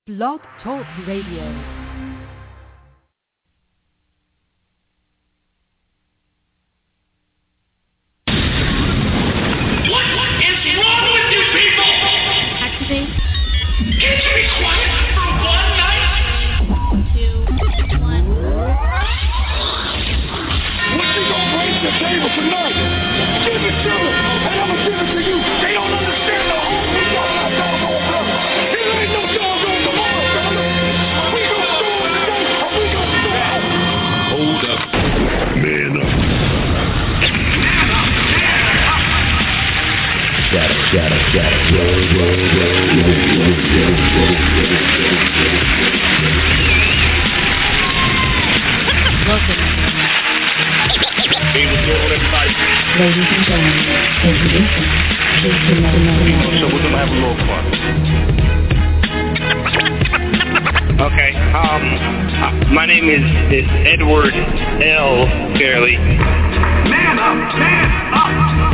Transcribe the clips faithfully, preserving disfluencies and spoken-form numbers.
Blog Talk Radio. Ladies and gentlemen, introducing So we're gonna have a little fun. Okay. Um, uh, my name is, is Edward L. Fairley. Man up! Man up!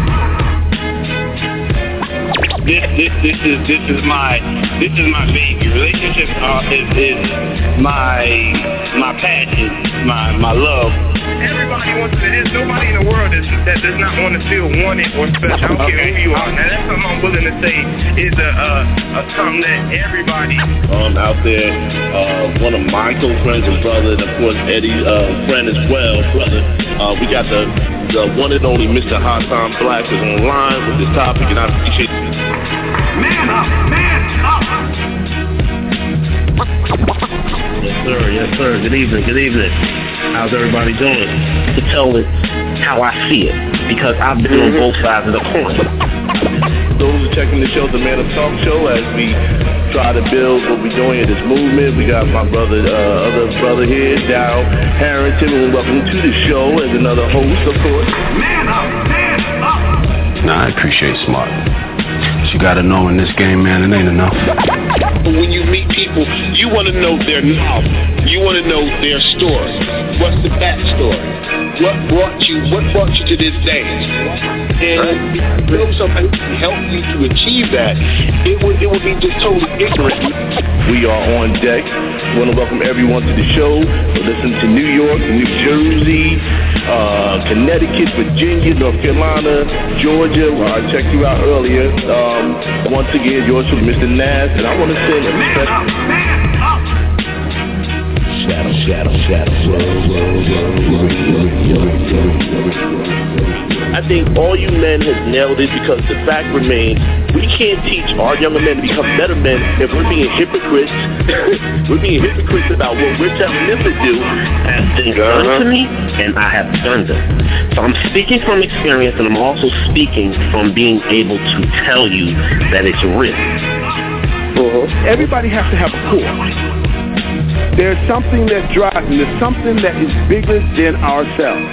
This this this is this is my this is my baby. Relationship uh, is is my my passion, my my love. Everybody wants to. There's nobody in the world that, that does not want to feel wanted or special. I don't care who you are. Now that's something I'm willing to say is a uh, a something that everybody um out there. Uh, one of my close friends and brother, and of course Eddie's uh, friend as well, brother. Uh, we got the the one and only Mister Hot Time Black is online with this topic, and I appreciate it. Man up, man up. Yes sir, yes sir. Good evening, good evening. How's everybody doing? To tell it how I see it, because I've been mm-hmm. on both sides of the coin. Those who are checking the show, the Man Up Talk Show, as we try to build what we're doing in this movement. We got my brother, uh, other brother here, Dow Harrington, and welcome to the show as another host, of course. Man up, man up. Nah, I appreciate smart. But you gotta know in this game, man, it ain't enough. When you meet people, you want to know their novel. You want to know their story. What's the backstory? What brought you? What brought you to this day? And if you know somebody can help you to achieve that, it would it would be just totally ignorant. We are on deck. I want to welcome everyone to the show. We're listening to New York, New Jersey, uh, Connecticut, Virginia, North Carolina, Georgia. Well, I checked you out earlier. Um, once again, yours from Mister Nas, and I want to send a special. Shadow, shadow, shadow, I think all you men have nailed it, because the fact remains, we can't teach our younger men to become better men if we're being hypocrites. We're being hypocrites about what we're telling them to do. As things done to me, and I have done them. So I'm speaking from experience, and I'm also speaking from being able to tell you that it's real. Uh-huh. Everybody has to have a core. There's something that drives, and there's something that is bigger than ourselves.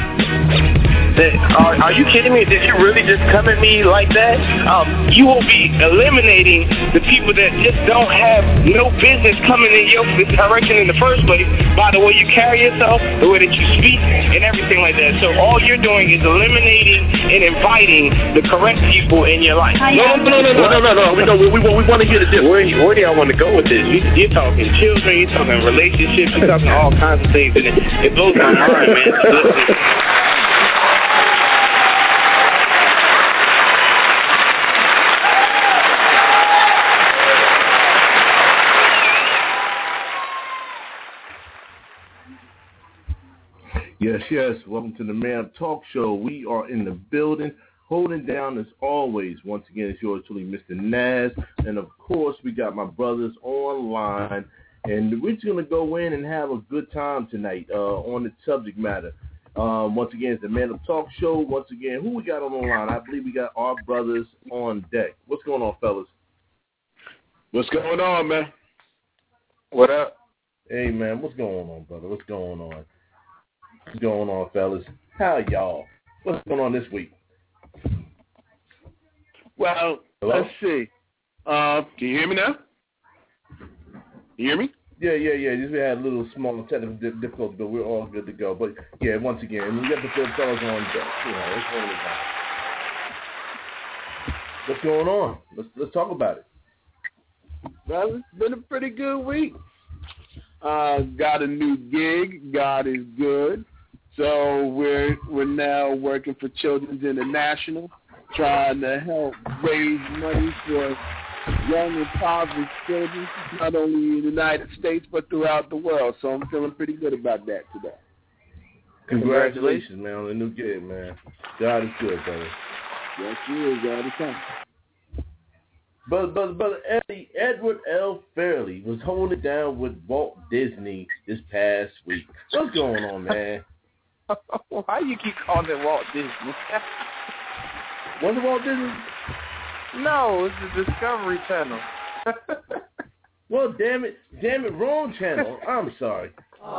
Are, are you kidding me? Did you really just come at me like that? Um, you will be eliminating the people that just don't have no business coming in your direction in the first place by the way you carry yourself, the way that you speak, and everything like that. So all you're doing is eliminating and inviting the correct people in your life. No, no, no, no, no, no, no. We, no, we, we, we want to hear the difference. Where, where do I want to go with this? You, you're talking children, you're talking relationships, you're talking all kinds of things, and it, it blows my mind, man. Listen. Yes, yes. Welcome to the Man Up Talk Show. We are in the building, holding down as always. Once again, it's yours truly, Mister Nas. And, of course, we got my brothers online. And we're just going to go in and have a good time tonight uh, on the subject matter. Um, once again, it's the Man Up Talk Show. Once again, who we got on the line? I believe we got our brothers on deck. What's going on, fellas? What's going on, man? What up? Hey, man, what's going on, brother? What's going on? What's going on, fellas? How y'all? What's going on this week? Well, Hello? let's see. Uh, can you hear me now? You hear me? Yeah, yeah, yeah. Just we had a little small technical difficulty, but we're all good to go. But yeah, once again, we got the fellas on deck. You know, it's one of the times. What's going on? Let's let's talk about it. brother. It's been a pretty good week. Uh, got a new gig. God is good. So we're we're now working for Children's International, trying to help raise money for young and impoverished children, not only in the United States but throughout the world. So I'm feeling pretty good about that today. Congratulations, man, on the new gig, man. God is good, brother. Yes, he is all the time. But but but Eddie, Edward L. Fairley was holding it down with Walt Disney this past week. What's going on, man? Why you keep calling it Walt Disney? Was it Walt Disney? No, it's the Discovery Channel. Well, damn it, damn it, wrong channel. I'm sorry.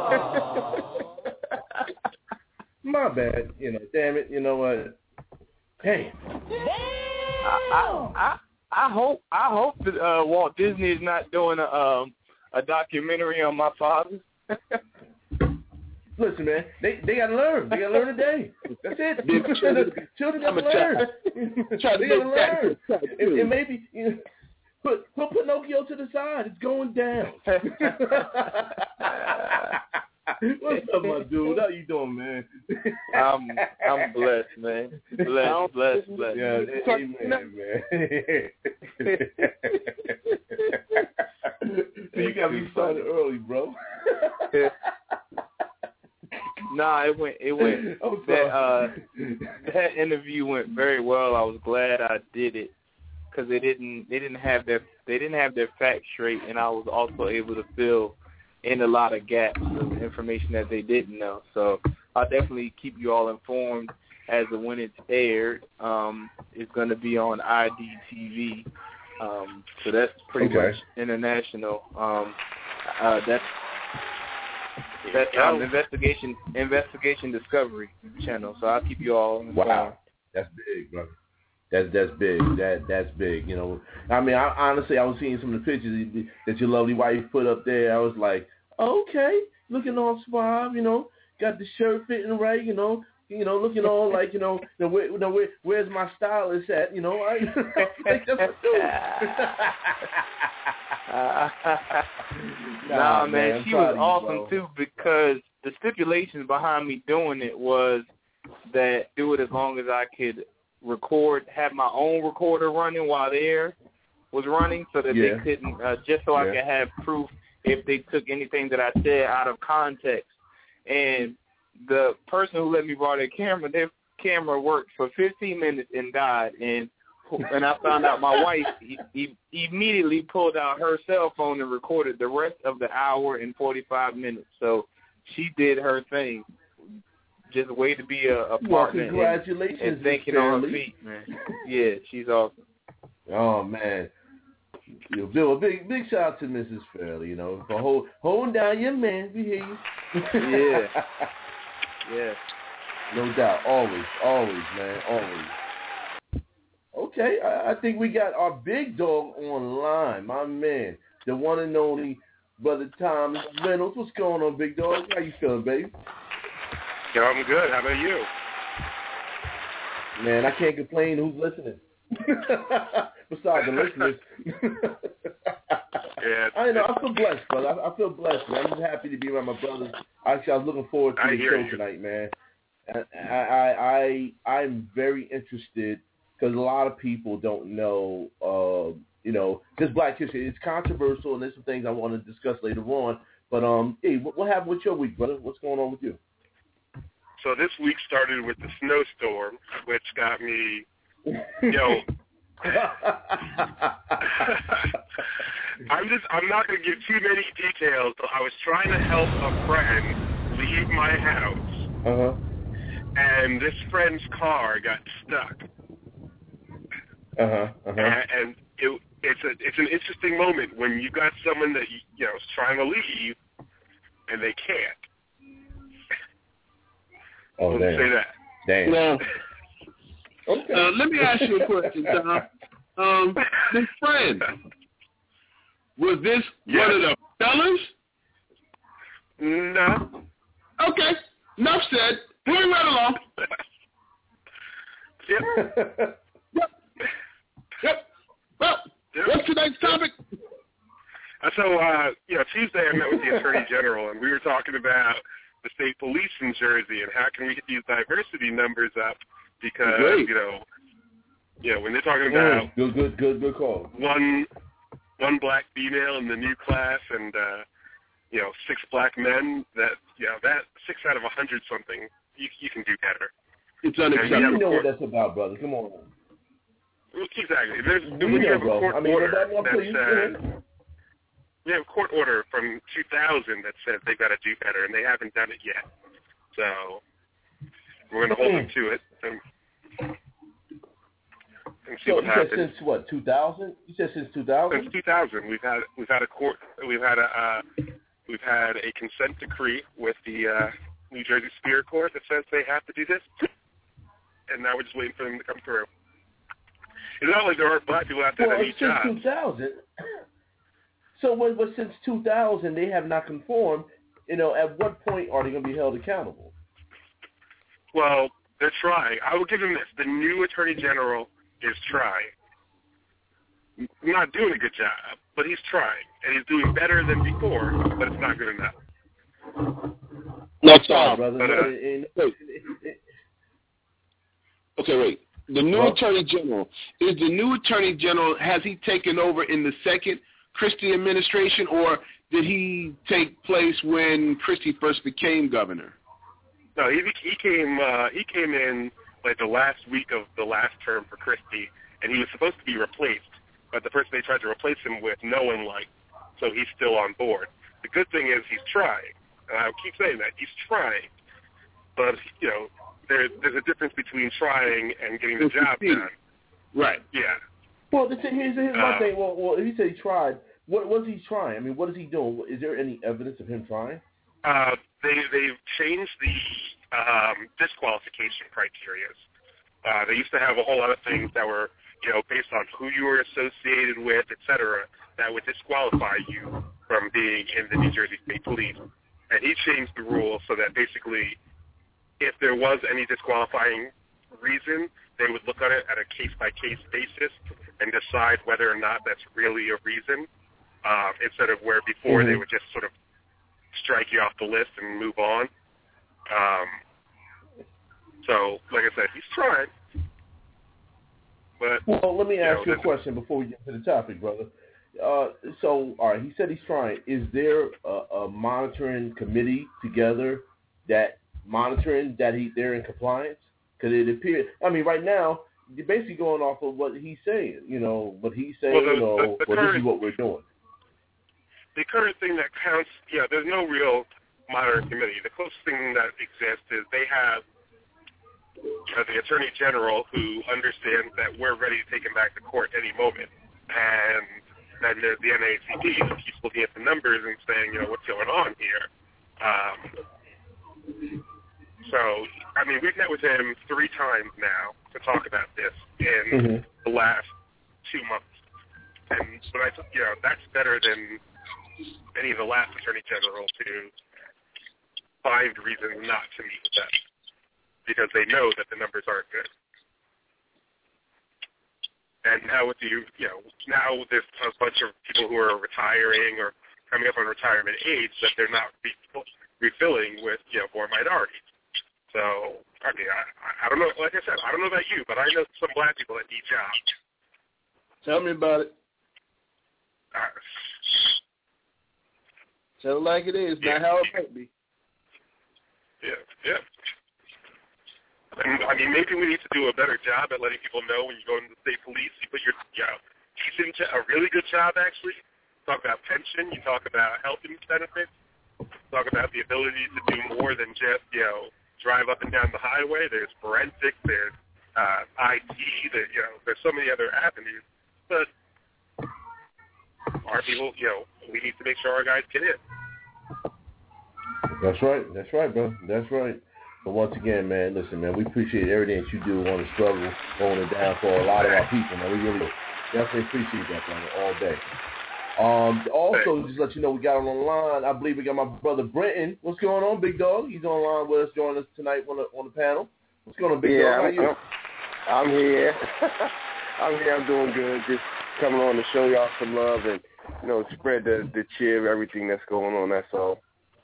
My bad. You know, damn it. You know what? Hey. I, I, I, I hope I hope that uh, Walt Disney is not doing a um, a documentary on my father. Listen, man, they they gotta learn. They gotta learn today. That's it. Children, children gotta learn. Try to they gotta learn. That and, and maybe you know, put put Pinocchio to the side. It's going down. What's up, my dude? How you doing, man? I'm I'm blessed, man. Blessed, blessed, blessed. Yeah, amen, man. You got me started early, bro. Nah, it went. It went. That uh, that interview went very well. I was glad I did it because they didn't. They didn't have their. They didn't have their facts straight, and I was also able to fill in a lot of gaps of information that they didn't know. So I'll definitely keep you all informed as of when it's aired. Um, it's going to be on I D T V. Um, so that's pretty okay. much international. Um, uh, that's that's um, investigation investigation Discovery Channel. So I'll keep you all informed. Wow, that's big, brother. That's that's big. That that's big. You know, I mean, I, honestly, I was seeing some of the pictures that your lovely wife put up there. I was like, okay, looking all suave. You know, got the shirt fitting right. You know, you know, looking all like, you know, you know, where, you know where, where's my stylist at? You know, I like, that's what uh, nah, nah, man, man, I'm she was you, awesome bro. too because the stipulations behind me doing it was that do it as long as I could record, have my own recorder running while theirs was running, so that yeah. they couldn't, uh, just so I yeah. could have proof if they took anything that I said out of context. And the person who let me borrow their camera, their camera worked for fifteen minutes and died. And and I found out my wife he, he immediately pulled out her cell phone and recorded the rest of the hour and forty-five minutes. So she did her thing. Just a way to be a, a partner. Well, congratulations, and, and thinking on her feet, man. Yeah, she's awesome. Oh man, you know, Bill, a big big shout out to Missus Fairley, you know, for hold, holding down your man. We hear you. Yeah, yeah, no doubt, always, always, man, always. Okay, I, I think we got our big dog online, my man, the one and only Brother Thomas Reynolds. What's going on, big dog? How you feeling, baby? Yo, I'm good. How about you? Man, I can't complain. Who's listening? Besides the listeners. Yeah, I know. I feel blessed, brother. I, I feel blessed, man. I'm just happy to be around my brothers. Actually, I was looking forward to I the hear show you. tonight, man. And I, I, I, I'm very interested because a lot of people don't know, uh, you know, just Black history. It's controversial, and there's some things I want to discuss later on. But um, hey, what, what happened with your week, brother? What's going on with you? So this week started with the snowstorm, which got me, yo. I'm just, I'm not going to give too many details. So I was trying to help a friend leave my house, uh-huh. and this friend's car got stuck. Uh-huh. Uh-huh. And, and it, it's a, it's an interesting moment when you got someone that you know is trying to leave, and they can't. Oh, damn. Say that. Damn. Now, okay. uh, let me ask you a question, Tom. Um, this friend, was this yes. one of the fellas? No. Okay. Enough said. Moving right along. Yep. Yep. Yep. Well, Yep. what's tonight's topic? So, uh, you know, Tuesday I met with the Attorney General, and we were talking about the state police in Jersey and how can we get these diversity numbers up because, Great. you know, you know, when they're talking about mm, good, good, good, good call. One, one black female in the new class and, uh, you know, six black men, that, you know, that six out of a hundred something, you, you can do better. It's unacceptable. You know what that's about, brother. Come on. Exactly. There's, We when you know, have a bro. court I mean, order that, that, that please, says, we have a court order from two thousand that says they've got to do better, and they haven't done it yet. So we're going to hold them to it and, and see so what you happens. said since what, two thousand? You said since two thousand? Since two thousand, we've had we've had a court we've had a uh, we've had a consent decree with the uh, New Jersey Superior Court that says they have to do this, and now we're just waiting for them to come through. It's not like there aren't black people out there well, that need since jobs. two thousand. So, but, but since two thousand, they have not conformed. You know, at what point are they going to be held accountable? Well, they're trying. I will give them this: the new Attorney General is trying. Not doing a good job, but he's trying, and he's doing better than before, but it's not good enough. No, Sorry, Tom. brother. But, No, uh, it, wait. Okay, wait. The new Well, Attorney General, is the new Attorney General, has he taken over in the second Christie administration, or did he take place when Christie first became governor? No, he he came uh, he came in like the last week of the last term for Christie, and he was supposed to be replaced, but the person they tried to replace him with, no one liked, so he's still on board. The good thing is he's trying, and I keep saying that he's trying, but you know there, there's a difference between trying and getting the job done. Right. Yeah. well, the thing, here's, here's my Uh, thing. Well, well, if he said he tried, what was he trying? I mean, what is he doing? Is there any evidence of him trying? Uh, they they've changed the um, disqualification criteria. Uh, they used to have a whole lot of things that were, you know, based on who you were associated with, et cetera, that would disqualify you from being in the New Jersey State Police. And he changed the rule so that basically, if there was any disqualifying reason, they would look at it at a case-by-case basis and decide whether or not that's really a reason, uh, instead of where before Mm-hmm. they would just sort of strike you off the list and move on. Um, so, like I said, he's trying. But Well, let me you ask know, you a question before we get to the topic, brother. Uh, so, all right, he said he's trying. Is there a, a monitoring committee together that monitoring that he they're in compliance? Because it appears, I mean, right now you're basically going off of what he's saying. You know, what he's saying, Well, the- or the- the well, current- this is what we're doing. the current thing that counts, yeah, there's no real monitoring committee. The closest thing that exists is they have uh, the Attorney General who understands that we're ready to take him back to court any moment. And then there's the N A A C P who keeps looking at the numbers and saying, you know, what's going on here? Um, so, I mean, we've met with him three times now to talk about this in Mm-hmm. the last two months. And but I think, you know, that's better than any of the last Attorney General to find reasons not to meet with them because they know that the numbers aren't good. And now with you, you know, now there's a bunch of people who are retiring or coming up on retirement age that they're not re- refilling with, you know, more minorities. So, I mean, I, I don't know, like I said, I don't know about you, but I know some black people that need jobs. Tell me about it. Uh, Tell it like it is, Yeah. not how it might be. Yeah, yeah. And, I mean, maybe we need to do a better job at letting people know when you go into the state police, you put your, you know, decent, a really good job, actually. Talk about pension. You talk about health benefits. Talk about the ability to do more than just, you know, drive up and down the highway. There's forensics. There's uh, I T. There, you know, there's so many other avenues. But our people, you know, we need to make sure our guys get in. That's right. That's right, bro. That's right. But once again, man, listen, man, we appreciate everything that you do on the struggle, holding it down for a lot of our people, man. We really definitely appreciate that, brother, all day. Um, also, just let you know, we got on the line. I believe we got my brother Brenton. What's going on, big dog? He's online with us, joining us tonight on the on the panel. What's going on, big yeah, dog? How I'm, you? I'm here. I'm here. I'm doing good. Just coming on to show y'all some love and, you know, spread the, the cheer of everything that's going on. That's all.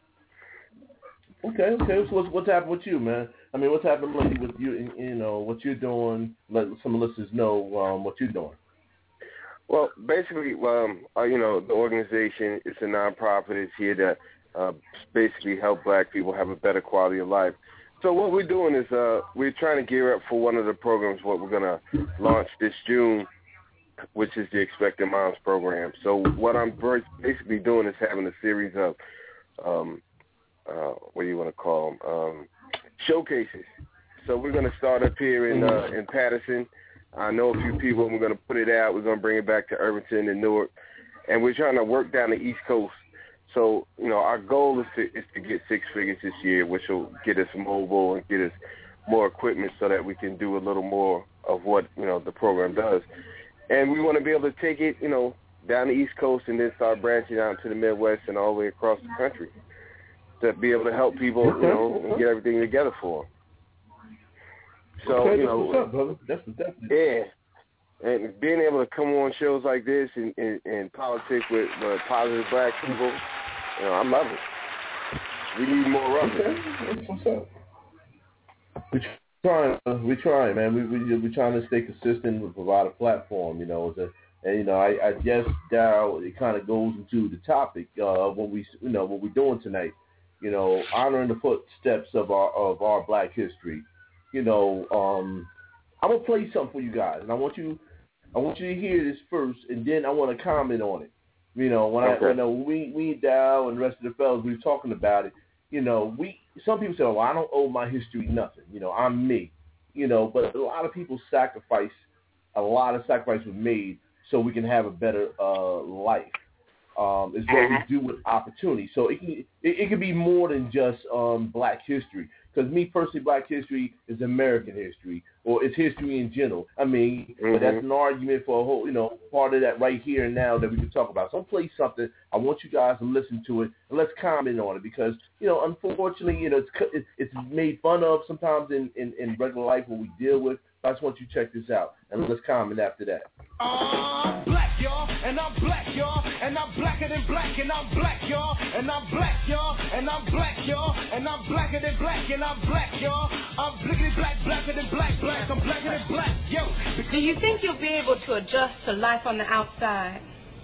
Okay, okay. So what's, what's happened with you, man? I mean, what's happened lately with you, you know, what you're doing? Let some listeners know um, what you're doing. Well, basically, um, uh, you know, the organization is a nonprofit. It's here to uh, basically help black people have a better quality of life. So what we're doing is uh, we're trying to gear up for one of the programs, what we're going to launch this June, which is the Expecting Moms program. So what I'm basically doing is having a series of, um, uh, what do you want to call them, um, showcases. So we're going to start up here in uh, in Patterson. I know a few people, and we're going to put it out. We're going to bring it back to Irvington and Newark. And we're trying to work down the East Coast. So, you know, our goal is to is to get six figures this year, which will get us mobile and get us more equipment so that we can do a little more of what, you know, the program does. And we want to be able to take it, you know, down the East Coast and then start branching out to the Midwest and all the way across the country to be able to help people, you know, and get everything together for them. So, okay, you know, what's up, brother? That's what's up. Yeah. And being able to come on shows like this and, and, and politics with uh, positive black people, you know, I love it. We need more of it. Okay, that's what's up. We're trying, uh, we're trying, man. We, we, we're trying to stay consistent and provide a platform, you know. To, and, you know, I, I guess, Darryl, it kind of goes into the topic of uh, what, we, you know, what we're doing tonight, you know, honoring the footsteps of our of our black history. You know, um, I'm gonna play something for you guys, and I want you, I want you to hear this first, and then I want to comment on it. You know, when okay. I, you know, we, we Dow and the rest of the fellas, we were talking about it. You know, we some people say, "Well, I don't owe my history nothing." You know, I'm me. You know, but a lot of people sacrifice, a lot of sacrifice was made so we can have a better uh, life. Um, is what we do with opportunity. So it can it, it can be more than just um, black history. Because me personally, black history is American history, or it's history in general. I mean, mm-hmm. but that's an argument for a whole, you know, part of that right here and now that we can talk about. So I'll play something. I want you guys to listen to it, and let's comment on it because, you know, unfortunately, you know, it's it's made fun of sometimes in, in, in regular life when we deal with. I just want you to check this out, and let's comment after that. I'm black, y'all, and I'm black, y'all, and I'm blacker than black, and I'm black, y'all, and I'm black, y'all, and I'm black, y'all, and I'm blacker than black, and I'm black, y'all. I'm blickety black, blacker than black, black, I'm blacker than black, yo. Do you think you'll be able to adjust to life on the outside?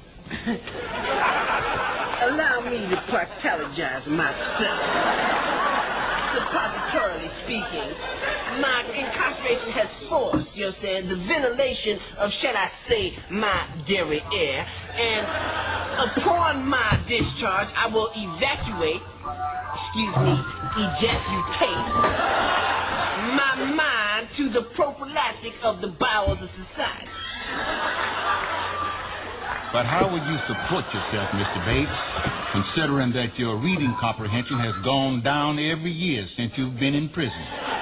Allow me to practicalize myself. Suppositorily speaking, my incarceration has forced, you understand, the ventilation of, shall I say, my dairy air. And upon my discharge, I will evacuate, excuse me, ejaculate my mind to the prophylactic of the bowels of society. But how will you support yourself, Mister Bates, considering that your reading comprehension has gone down every year since you've been in prison?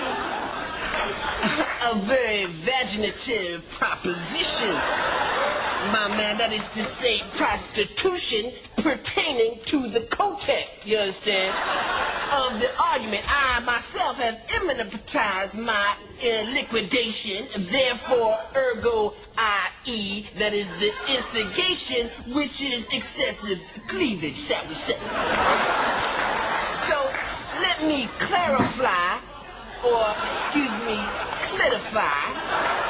A very vaginative proposition, my man. That is to say, prostitution pertaining to the context, you understand, of the argument. I myself have imminentized my uh, liquidation, therefore, ergo, that is, that is the instigation, which is excessive cleavage, shall we say. So, let me clarify, or, excuse me, solidify.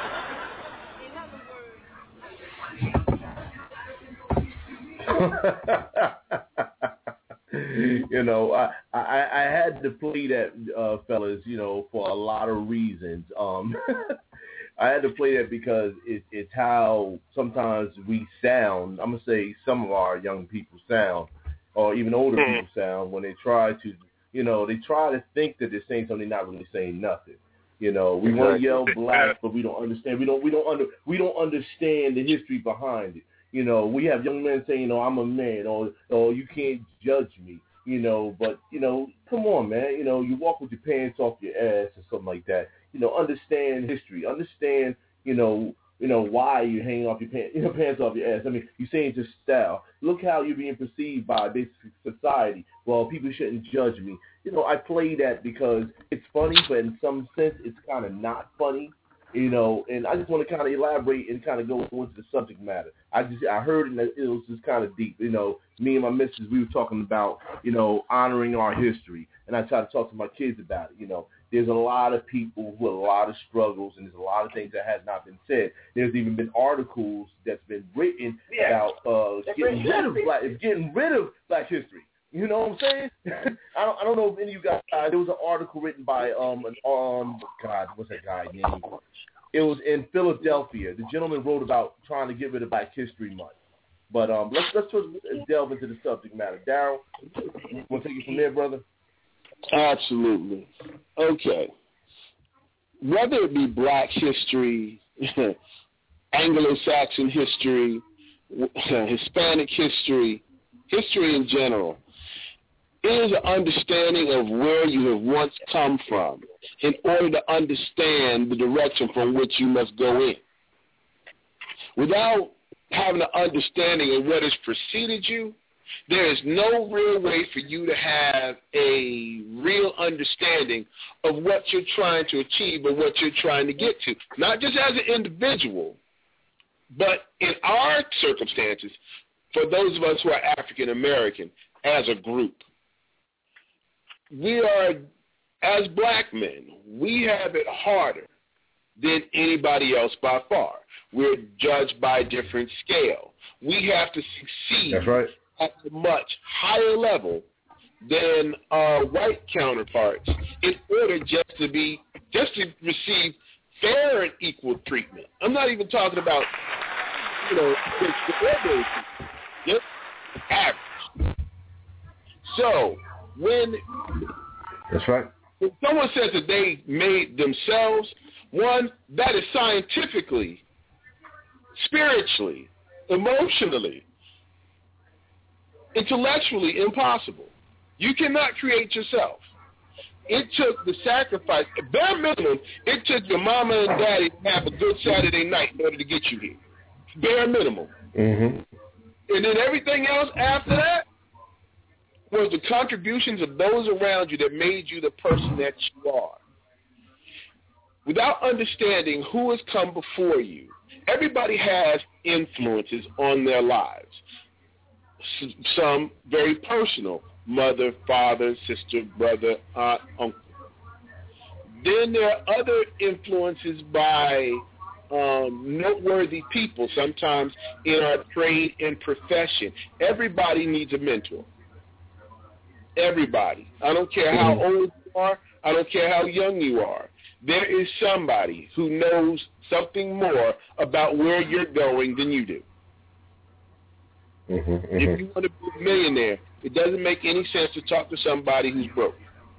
You know, I, I I had to play that, uh, fellas, you know, for a lot of reasons. Um, I had to play that because it, it's how sometimes we sound. I'm going to say some of our young people sound, or even older people sound, when they try to, you know, they try to think that they're saying something, not really saying nothing. You know, we want to yell black, but we don't understand. We don't. We don't under. We don't understand the history behind it. You know, we have young men saying, "Oh, I'm a man," or "Oh, you can't judge me." You know, but you know, come on, man. You know, you walk with your pants off your ass or something like that. You know, understand history. Understand, you know, you know why you're hanging off your pants, you know, pants off your ass. I mean, you're saying just style. Look how you're being perceived by basic society. Well, people shouldn't judge me. You know, I play that because it's funny, but in some sense, it's kind of not funny. You know, and I just want to kind of elaborate and kind of go into the subject matter. I just I heard it, it was just kind of deep. You know, me and my missus, we were talking about, you know, honoring our history, and I try to talk to my kids about it. You know, there's a lot of people who have a lot of struggles, and there's a lot of things that has not been said. There's even been articles that's been written yeah. about uh, getting rid of black, getting rid of Black history. You know what I'm saying? I don't I don't know if any of you guys. Uh, there was an article written by um an um God, what's that guy's name? It was in Philadelphia. The gentleman wrote about trying to get rid of Black History Month. But um, let's let's just delve into the subject matter. Daryl, you want to take it from there, brother? Absolutely. Okay. Whether it be Black history, Anglo-Saxon history, Hispanic history, history in general, it is an understanding of where you have once come from in order to understand the direction from which you must go in. Without having an understanding of what has preceded you, there is no real way for you to have a real understanding of what you're trying to achieve or what you're trying to get to, not just as an individual, but in our circumstances, for those of us who are African American, as a group. We are, as black men, we have it harder than anybody else by far. We're judged by a different scale. We have to succeed That's right. at a much higher level than our white counterparts in order just to be, just to receive fair and equal treatment. I'm not even talking about, you know, the ordinary people. Just average. So when that's right. When someone says that they made themselves, one, that is scientifically, spiritually, emotionally, intellectually impossible. You cannot create yourself. It took the sacrifice, bare minimum, it took your mama and daddy to have a good Saturday night in order to get you here. Bare minimum. Mm-hmm. And then everything else after that was the contributions of those around you that made you the person that you are. Without understanding who has come before you, everybody has influences on their lives. S- some very personal, mother, father, sister, brother, aunt, uncle. Then there are other influences by Um, noteworthy people sometimes in our trade and profession. Everybody needs a mentor. Everybody. I don't care how old you are. I don't care how young you are. There is somebody who knows something more about where you're going than you do. Mm-hmm, mm-hmm. If you want to be a millionaire, it doesn't make any sense to talk to somebody who's broke.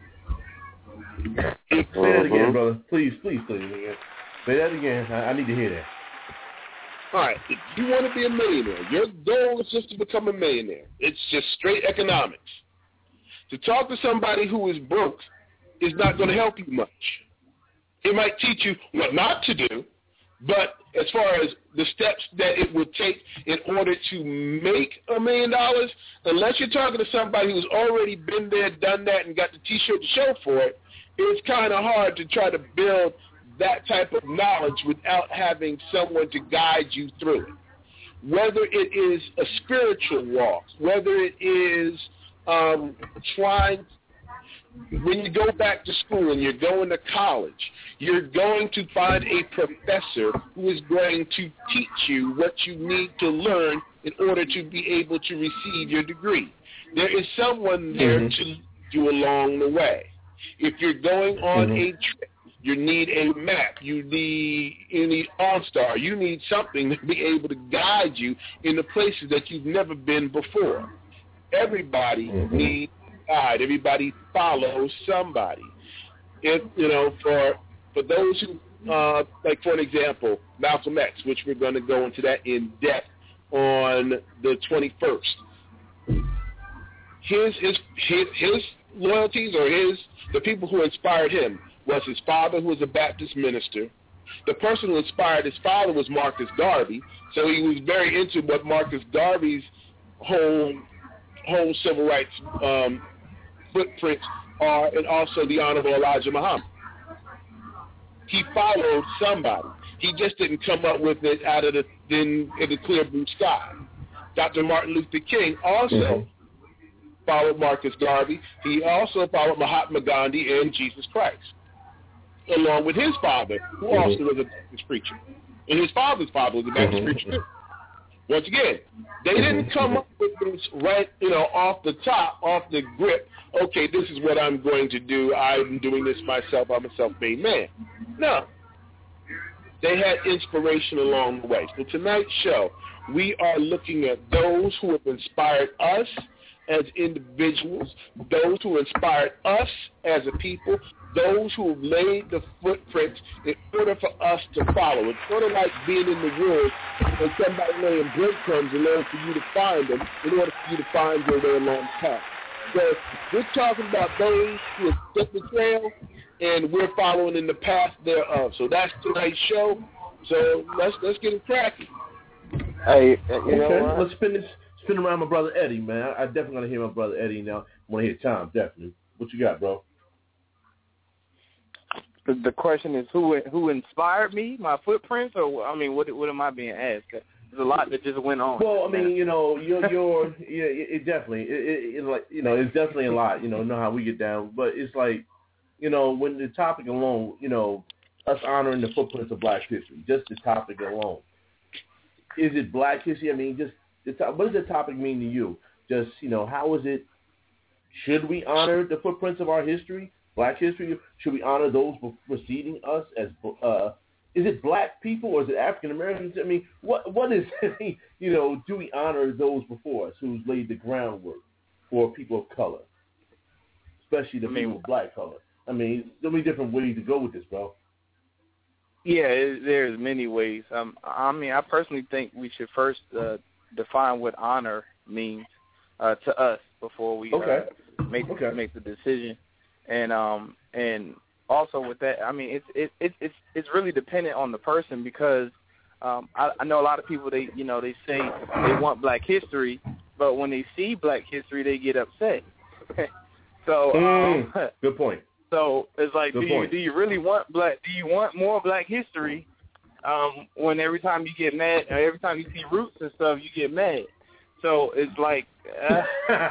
Say that again, brother. Please, please, please. Again. Say that again. I, I need to hear that. All right. If you want to be a millionaire, your goal is just to become a millionaire. It's just straight economics. To talk to somebody who is broke is not going to help you much. It might teach you what not to do, but as far as the steps that it would take in order to make a million dollars, unless you're talking to somebody who's already been there, done that, and got the T-shirt to show for it, it's kind of hard to try to build that type of knowledge without having someone to guide you through it. Whether it is a spiritual walk, whether it is um, trying, when you go back to school and you're going to college, you're going to find a professor who is going to teach you what you need to learn in order to be able to receive your degree. There is someone there mm-hmm. to lead you along the way. If you're going on mm-hmm. a trip, you need a map. You need you need OnStar. You need something to be able to guide you in the places that you've never been before. Everybody mm-hmm. needs a guide. Everybody follows somebody. If you know, for for those who, uh, like for an example, Malcolm X, which we're going to go into that in depth on the twenty-first. His his his his loyalties or his the people who inspired him was his father, who was a Baptist minister. The person who inspired his father was Marcus Garvey, so he was very into what Marcus Garvey's whole whole civil rights um, footprints are, and also the Honorable Elijah Muhammad. He followed somebody. He just didn't come up with it out of the in, in the clear blue sky. Doctor Martin Luther King also mm-hmm. followed Marcus Garvey. He also followed Mahatma Gandhi and Jesus Christ, along with his father, who mm-hmm. also was a Baptist preacher. And his father's father was a Baptist mm-hmm. preacher too. Once again, they didn't come up with this right, you know, off the top, off the grip. Okay, this is what I'm going to do. I'm doing this myself. I'm a self-made man. No. They had inspiration along the way. So tonight's show, we are looking at those who have inspired us as individuals, those who inspired us as a people, those who have laid the footprints in order for us to follow. It's sort of like being in the woods and somebody laying breadcrumbs in order for you to find them, in order for you to find your way along the path. So we're talking about those who have set the trail, and we're following in the path thereof. So that's tonight's show. So let's let's get it cracking. Hey, you okay, know what? Let's spin this, spin around my brother Eddie, man. I definitely want to hear my brother Eddie now. I want to hear Tom, definitely. What you got, bro? The, the question is who who inspired me, my footprints, or I mean, what what am I being asked? There's a lot that just went on. Well, I mean, you know, you're, you're yeah, it definitely, it, it, it like, you know, it's definitely a lot. You know, know how we get down, but it's like, you know, when the topic alone, you know, us honoring the footprints of Black history, just the topic alone. Is it Black history? I mean, just the to- what does the topic mean to you? Just, you know, how is it? Should we honor the footprints of our history, Black history? Should we honor those preceding us as? Uh, is it Black people or is it African Americans? I mean, what what is? You know, do we honor those before us who's laid the groundwork for people of color, especially the I mean, people of Black color? I mean, so many different ways to go with this, bro. Yeah, it, there's many ways. Um, I mean, I personally think we should first uh, define what honor means uh, to us before we okay. uh, make okay. make the decision. And um and also with that, I mean, it's it, it it's it's really dependent on the person because um, I, I know a lot of people they you know they say they want Black history, but when they see Black history, they get upset. so um, mm, good point. So it's like, Good do you point. do you really want black? Do you want more Black history? Um, when every time you get mad, or every time you see roots and stuff, you get mad. So it's like, uh,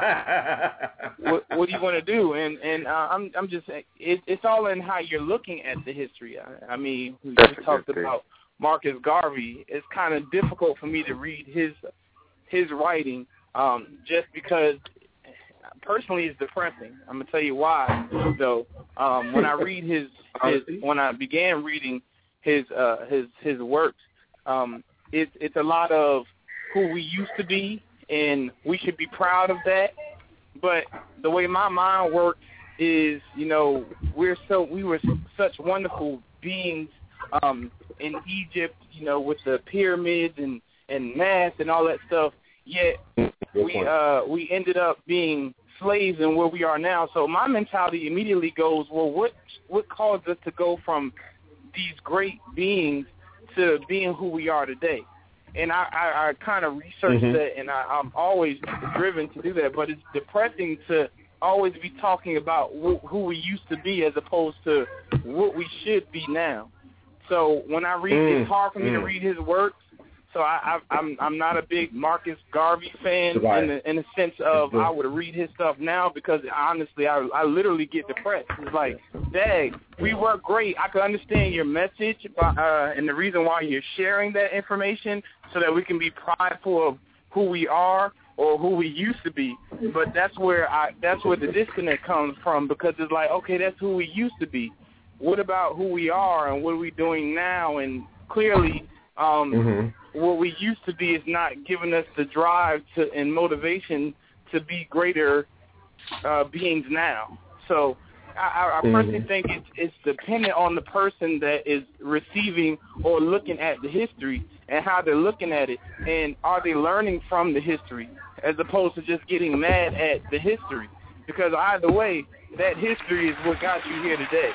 what, what do you want to do? And and uh, I'm I'm just it, it's all in how you're looking at the history. I, I mean, we talked about Marcus Garvey. It's kind of difficult for me to read his his writing um, just because. Personally, it's depressing. I'm gonna tell you why. Though, um, when I read his, his, when I began reading his uh, his his works, um, it's it's a lot of who we used to be, and we should be proud of that. But the way my mind works is, you know, we're so we were such wonderful beings um, in Egypt, you know, with the pyramids and and math and all that stuff. Yet we uh, we ended up being slaves in where we are now. So my mentality immediately goes, well, what what caused us to go from these great beings to being who we are today? And I, I, I kind of researched mm-hmm. that, and I, I'm always driven to do that. But it's depressing to always be talking about wh- who we used to be as opposed to what we should be now. So when I read, mm. it's hard for me mm. to read his works. So I, I, I'm I'm not a big Marcus Garvey fan right. in the in the sense of I would read his stuff now because honestly I I literally get depressed. It's like, dang, we work great. I can understand your message uh, and the reason why you're sharing that information so that we can be prideful of who we are or who we used to be. But that's where I that's where the disconnect comes from because it's like, okay, that's who we used to be. What about who we are and what are we doing now? And clearly. Um, mm-hmm. What we used to be is not giving us the drive to and motivation to be greater uh, beings now. So I, I personally mm-hmm. think it's, it's dependent on the person that is receiving or looking at the history and how they're looking at it, and are they learning from the history as opposed to just getting mad at the history. Because either way, that history is what got you here today.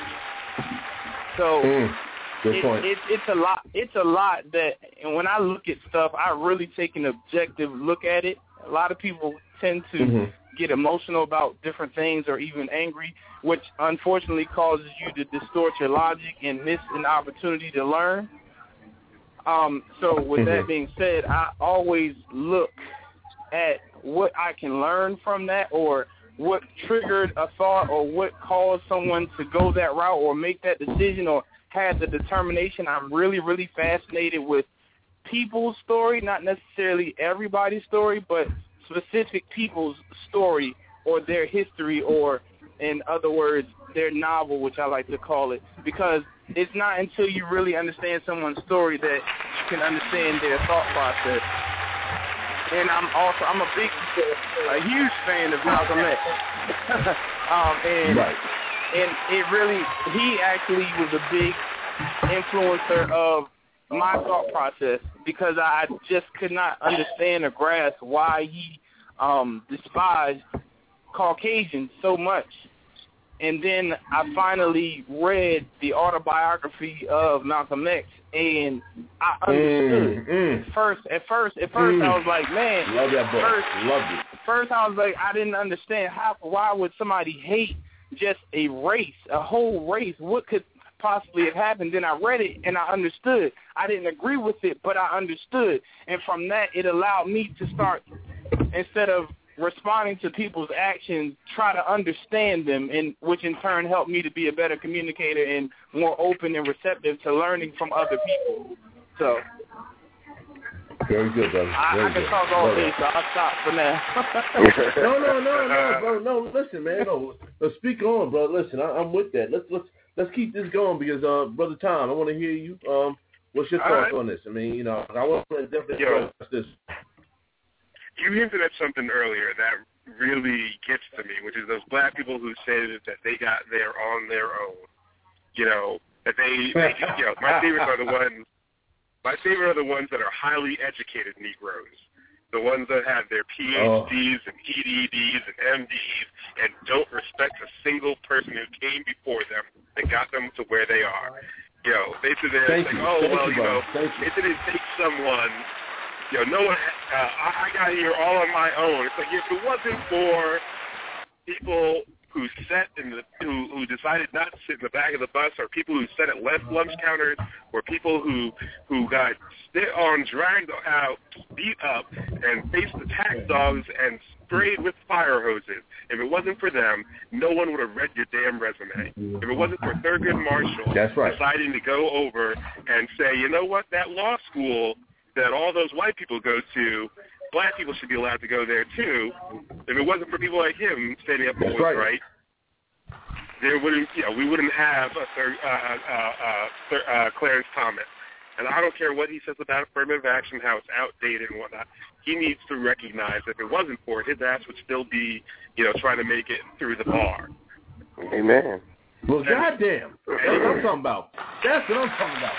So. Mm. It, it, it's a lot. It's a lot that, and when I look at stuff, I really take an objective look at it. A lot of people tend to mm-hmm. get emotional about different things or even angry, which unfortunately causes you to distort your logic and miss an opportunity to learn. Um, so with mm-hmm. that being said, I always look at what I can learn from that, or what triggered a thought, or what caused someone to go that route or make that decision or have the determination. I'm really, really fascinated with people's story, not necessarily everybody's story, but specific people's story or their history, or in other words, their novel, which I like to call it, because it's not until you really understand someone's story that you can understand their thought process. And I'm also, I'm a big, a huge fan of Malcolm X. um, and, right. and it really, he actually was a big influencer of my thought process, because I just could not understand or grasp why he um, despised Caucasians so much. And then I finally read the autobiography of Malcolm X, and I understood. Mm, mm. First, at first, at first, mm. I was like, man, love that book. First, Loved it. First, I was like, I didn't understand how. Why would somebody hate just a race, a whole race? What could possibly have happened? Then I read it and I understood. I didn't agree with it, but I understood. And from that, it allowed me to start, instead of responding to people's actions, try to understand them, and which in turn helped me to be a better communicator and more open and receptive to learning from other people. So very good, brother. Very I, I can good. talk all Love day, it. so I'll stop for now. no, no, no, no, bro. No, listen, man. No, no speak on, bro. Listen, I, I'm with that. Let's let's let's keep this going, because, uh, brother Tom, I want to hear you. Um, what's your thoughts right. on this? I mean, you know, I want to definitely Yo, discuss this. You hinted at something earlier that really gets to me, which is those black people who say that they got there on their own. You know, that they, they you know, my favorites are the ones. My favorite are the ones that are highly educated Negroes, the ones that have their P H Ds oh. and E D Ds and M Ds and don't respect a single person who came before them that got them to where they are. You know, they sit there and say, oh, Thank well, you, you know, it didn't take someone, you know, no one, uh, I, I got here all on my own. It's like, if it wasn't for people who sat in the, who, who decided not to sit in the back of the bus, or people who sat at left lunch counters, or people who who got spit on, dragged out, beat up, and faced the tax dogs and sprayed with fire hoses. If it wasn't for them, no one would have read your damn resume. If it wasn't for Thurgood Marshall That's right. deciding to go over and say, you know what, that law school that all those white people go to, black people should be allowed to go there too. If it wasn't for people like him standing up for what's right, right, there wouldn't, you know, we wouldn't have a third, uh, uh, uh, thir- uh, Clarence Thomas. And I don't care what he says about affirmative action, how it's outdated and whatnot. He needs to recognize that if it wasn't for it, his ass would still be, you know, trying to make it through the bar. Amen. Well, goddamn, that's what I'm talking about. That's what I'm talking about.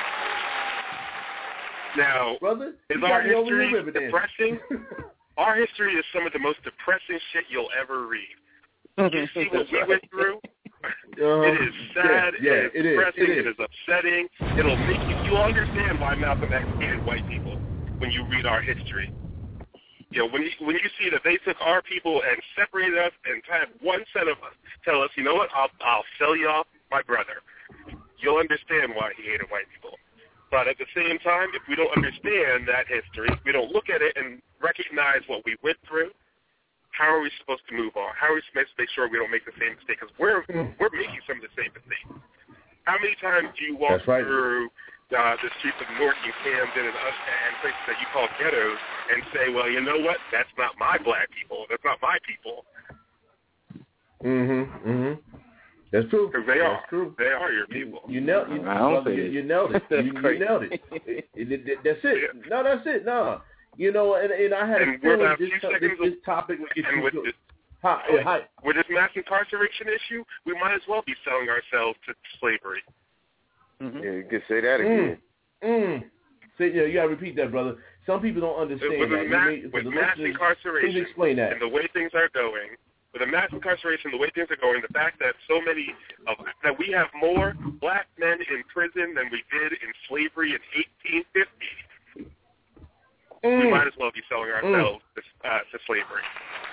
Now, brother, is our history depressing? Our history is some of the most depressing shit you'll ever read. You see what we went through? Uh-huh. It is sad. Yeah, yeah, it is it depressing. Is, it, is. it is upsetting. It'll make you. You'll understand why Malcolm X hated white people when you read our history. You know, when you when you see that they took our people and separated us and had one set of us tell us, you know what? I'll I'll sell you off my brother. You'll understand why he hated white people. But at the same time, if we don't understand that history, we don't look at it and recognize what we went through, how are we supposed to move on? How are we supposed to make sure we don't make the same mistake? Because we're, we're making some of the same mistakes. How many times do you walk right. through uh, the streets of Newark and Camden and, and places that you call ghettos and say, well, you know what? That's not my black people. That's not my people. Mm-hmm, mm-hmm. That's true. Because they That's are. True. They are your people. You, you, nailed, you, well, you, you nailed it. You, you nailed it. It, it, it. That's it. Yeah. No, that's it. No. You know, and, and I had and a feeling this, this, this, this topic would get and you with to this, hi, hi. With this mass incarceration issue, we might as well be selling ourselves to slavery. Mm-hmm. Yeah, you can say that again. Mm. Mm. Say, yeah, you got to repeat that, brother. Some people don't understand with that. Mass, you may, with mass incarceration, please explain that. And the way things are going, with the mass incarceration, the way things are going, the fact that so many of that we have more black men in prison than we did in slavery in eighteen fifty. Mm. We might as well be selling ourselves mm. to, uh, to slavery.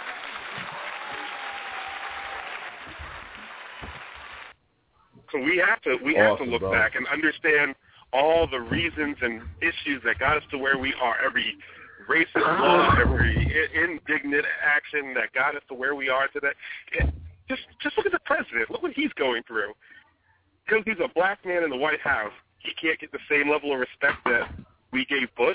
So we have to we awesome, have to look bro. back and understand all the reasons and issues that got us to where we are. Every racist law, every indignant action that got us to where we are today. It, just just look at the president. Look what he's going through. Because he's a black man in the White House, he can't get the same level of respect that we gave Bush.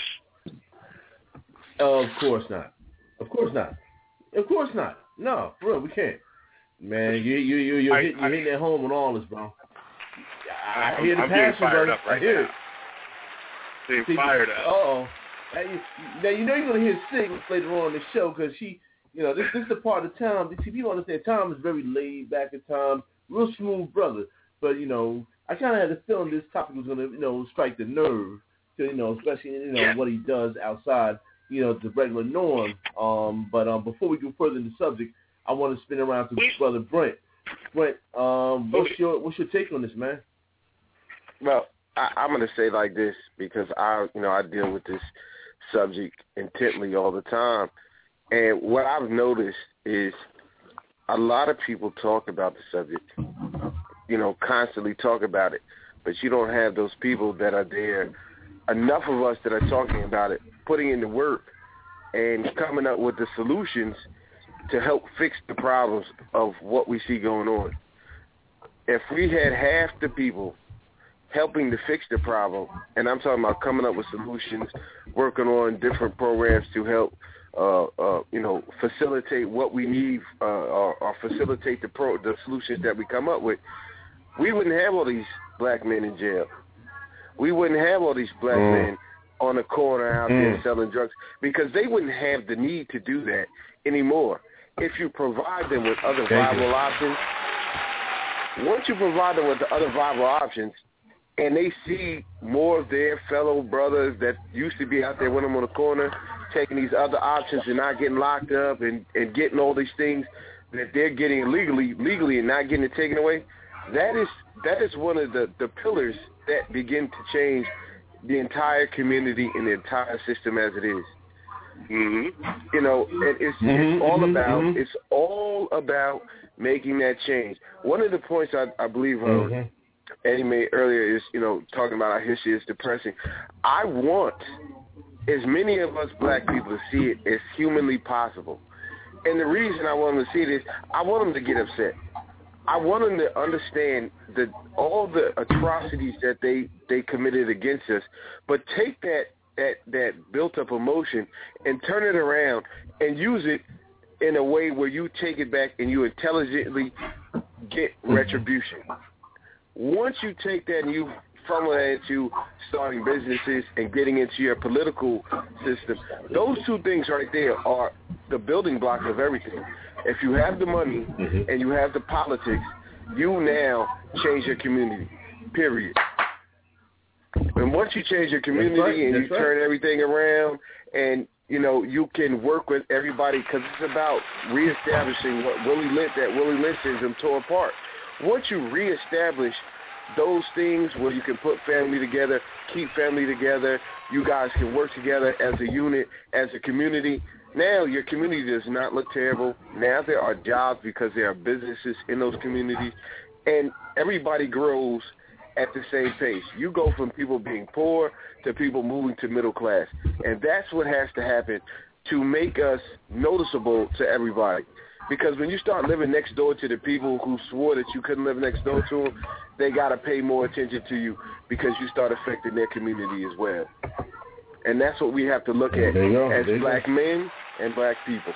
Of course not. Of course not. Of course not. No, for real, we can't. Man, you you you you're, I, hit, you're I, hitting that home with all this, bro. I I'm, hear the I'm passion, getting fired brother. up right I hear now. it. Being See, fired up. Uh-oh. Now, you know you're going to hear Sig later on in the show because she, you know, this, this is the part of Tom. See, people understand Tom is very laid back at times, real smooth brother. But, you know, I kind of had a feeling this topic was going to, you know, strike the nerve, to, you know, especially, you know, yeah. what he does outside, you know, the regular norm. Um, but um, before we go further in the subject, I want to spin around to brother Brent. Brent, um, what's your what's your take on this, man? Well, I, I'm going to say like this because I, you know, I deal with this subject intently all the time, and what I've noticed is a lot of people talk about the subject, you know, constantly talk about it, but you don't have those people that are there, enough of us that are talking about it, putting in the work, and coming up with the solutions to help fix the problems of what we see going on. If we had half the people helping to fix the problem, and I'm talking about coming up with solutions, working on different programs to help, uh, uh, you know, facilitate what we need, uh, or, or facilitate the pro, the solutions that we come up with, we wouldn't have all these black men in jail. We wouldn't have all these black mm. men on the corner out mm. there selling drugs, because they wouldn't have the need to do that anymore. If you provide them with other viable options, once you provide them with the other viable options, and they see more of their fellow brothers that used to be out there with them on the corner, taking these other options and not getting locked up and, and getting all these things that they're getting legally, legally and not getting it taken away, that is that is one of the, the pillars that begin to change the entire community and the entire system as it is. Mm-hmm. You know, and it's, mm-hmm, it's all mm-hmm, about mm-hmm. it's all about making that change. One of the points I, I believe uh, mm-hmm. Eddie made earlier is, you know, talking about our history is depressing. I want as many of us black people to see it as humanly possible. And the reason I want them to see it is I want them to get upset. I want them to understand that all the atrocities that they, they committed against us, but take that, that, that built-up emotion and turn it around and use it in a way where you take it back and you intelligently get retribution. Once you take that and you funnel that into starting businesses and getting into your political system, those two things right there are the building blocks of everything. If you have the money mm-hmm. and you have the politics, you now change your community, period. And once you change your community right. and That's you right. turn everything around and, you know, you can work with everybody, because it's about reestablishing what Willie Lynch, that Willie Lynch syndrome tore apart. Once you reestablish those things where you can put family together, keep family together, you guys can work together as a unit, as a community, now your community does not look terrible. Now there are jobs because there are businesses in those communities, and everybody grows at the same pace. You go from people being poor to people moving to middle class, and that's what has to happen to make us noticeable to everybody. Because when you start living next door to the people who swore that you couldn't live next door to them, they got to pay more attention to you because you start affecting their community as well. And that's what we have to look at as black men and black people.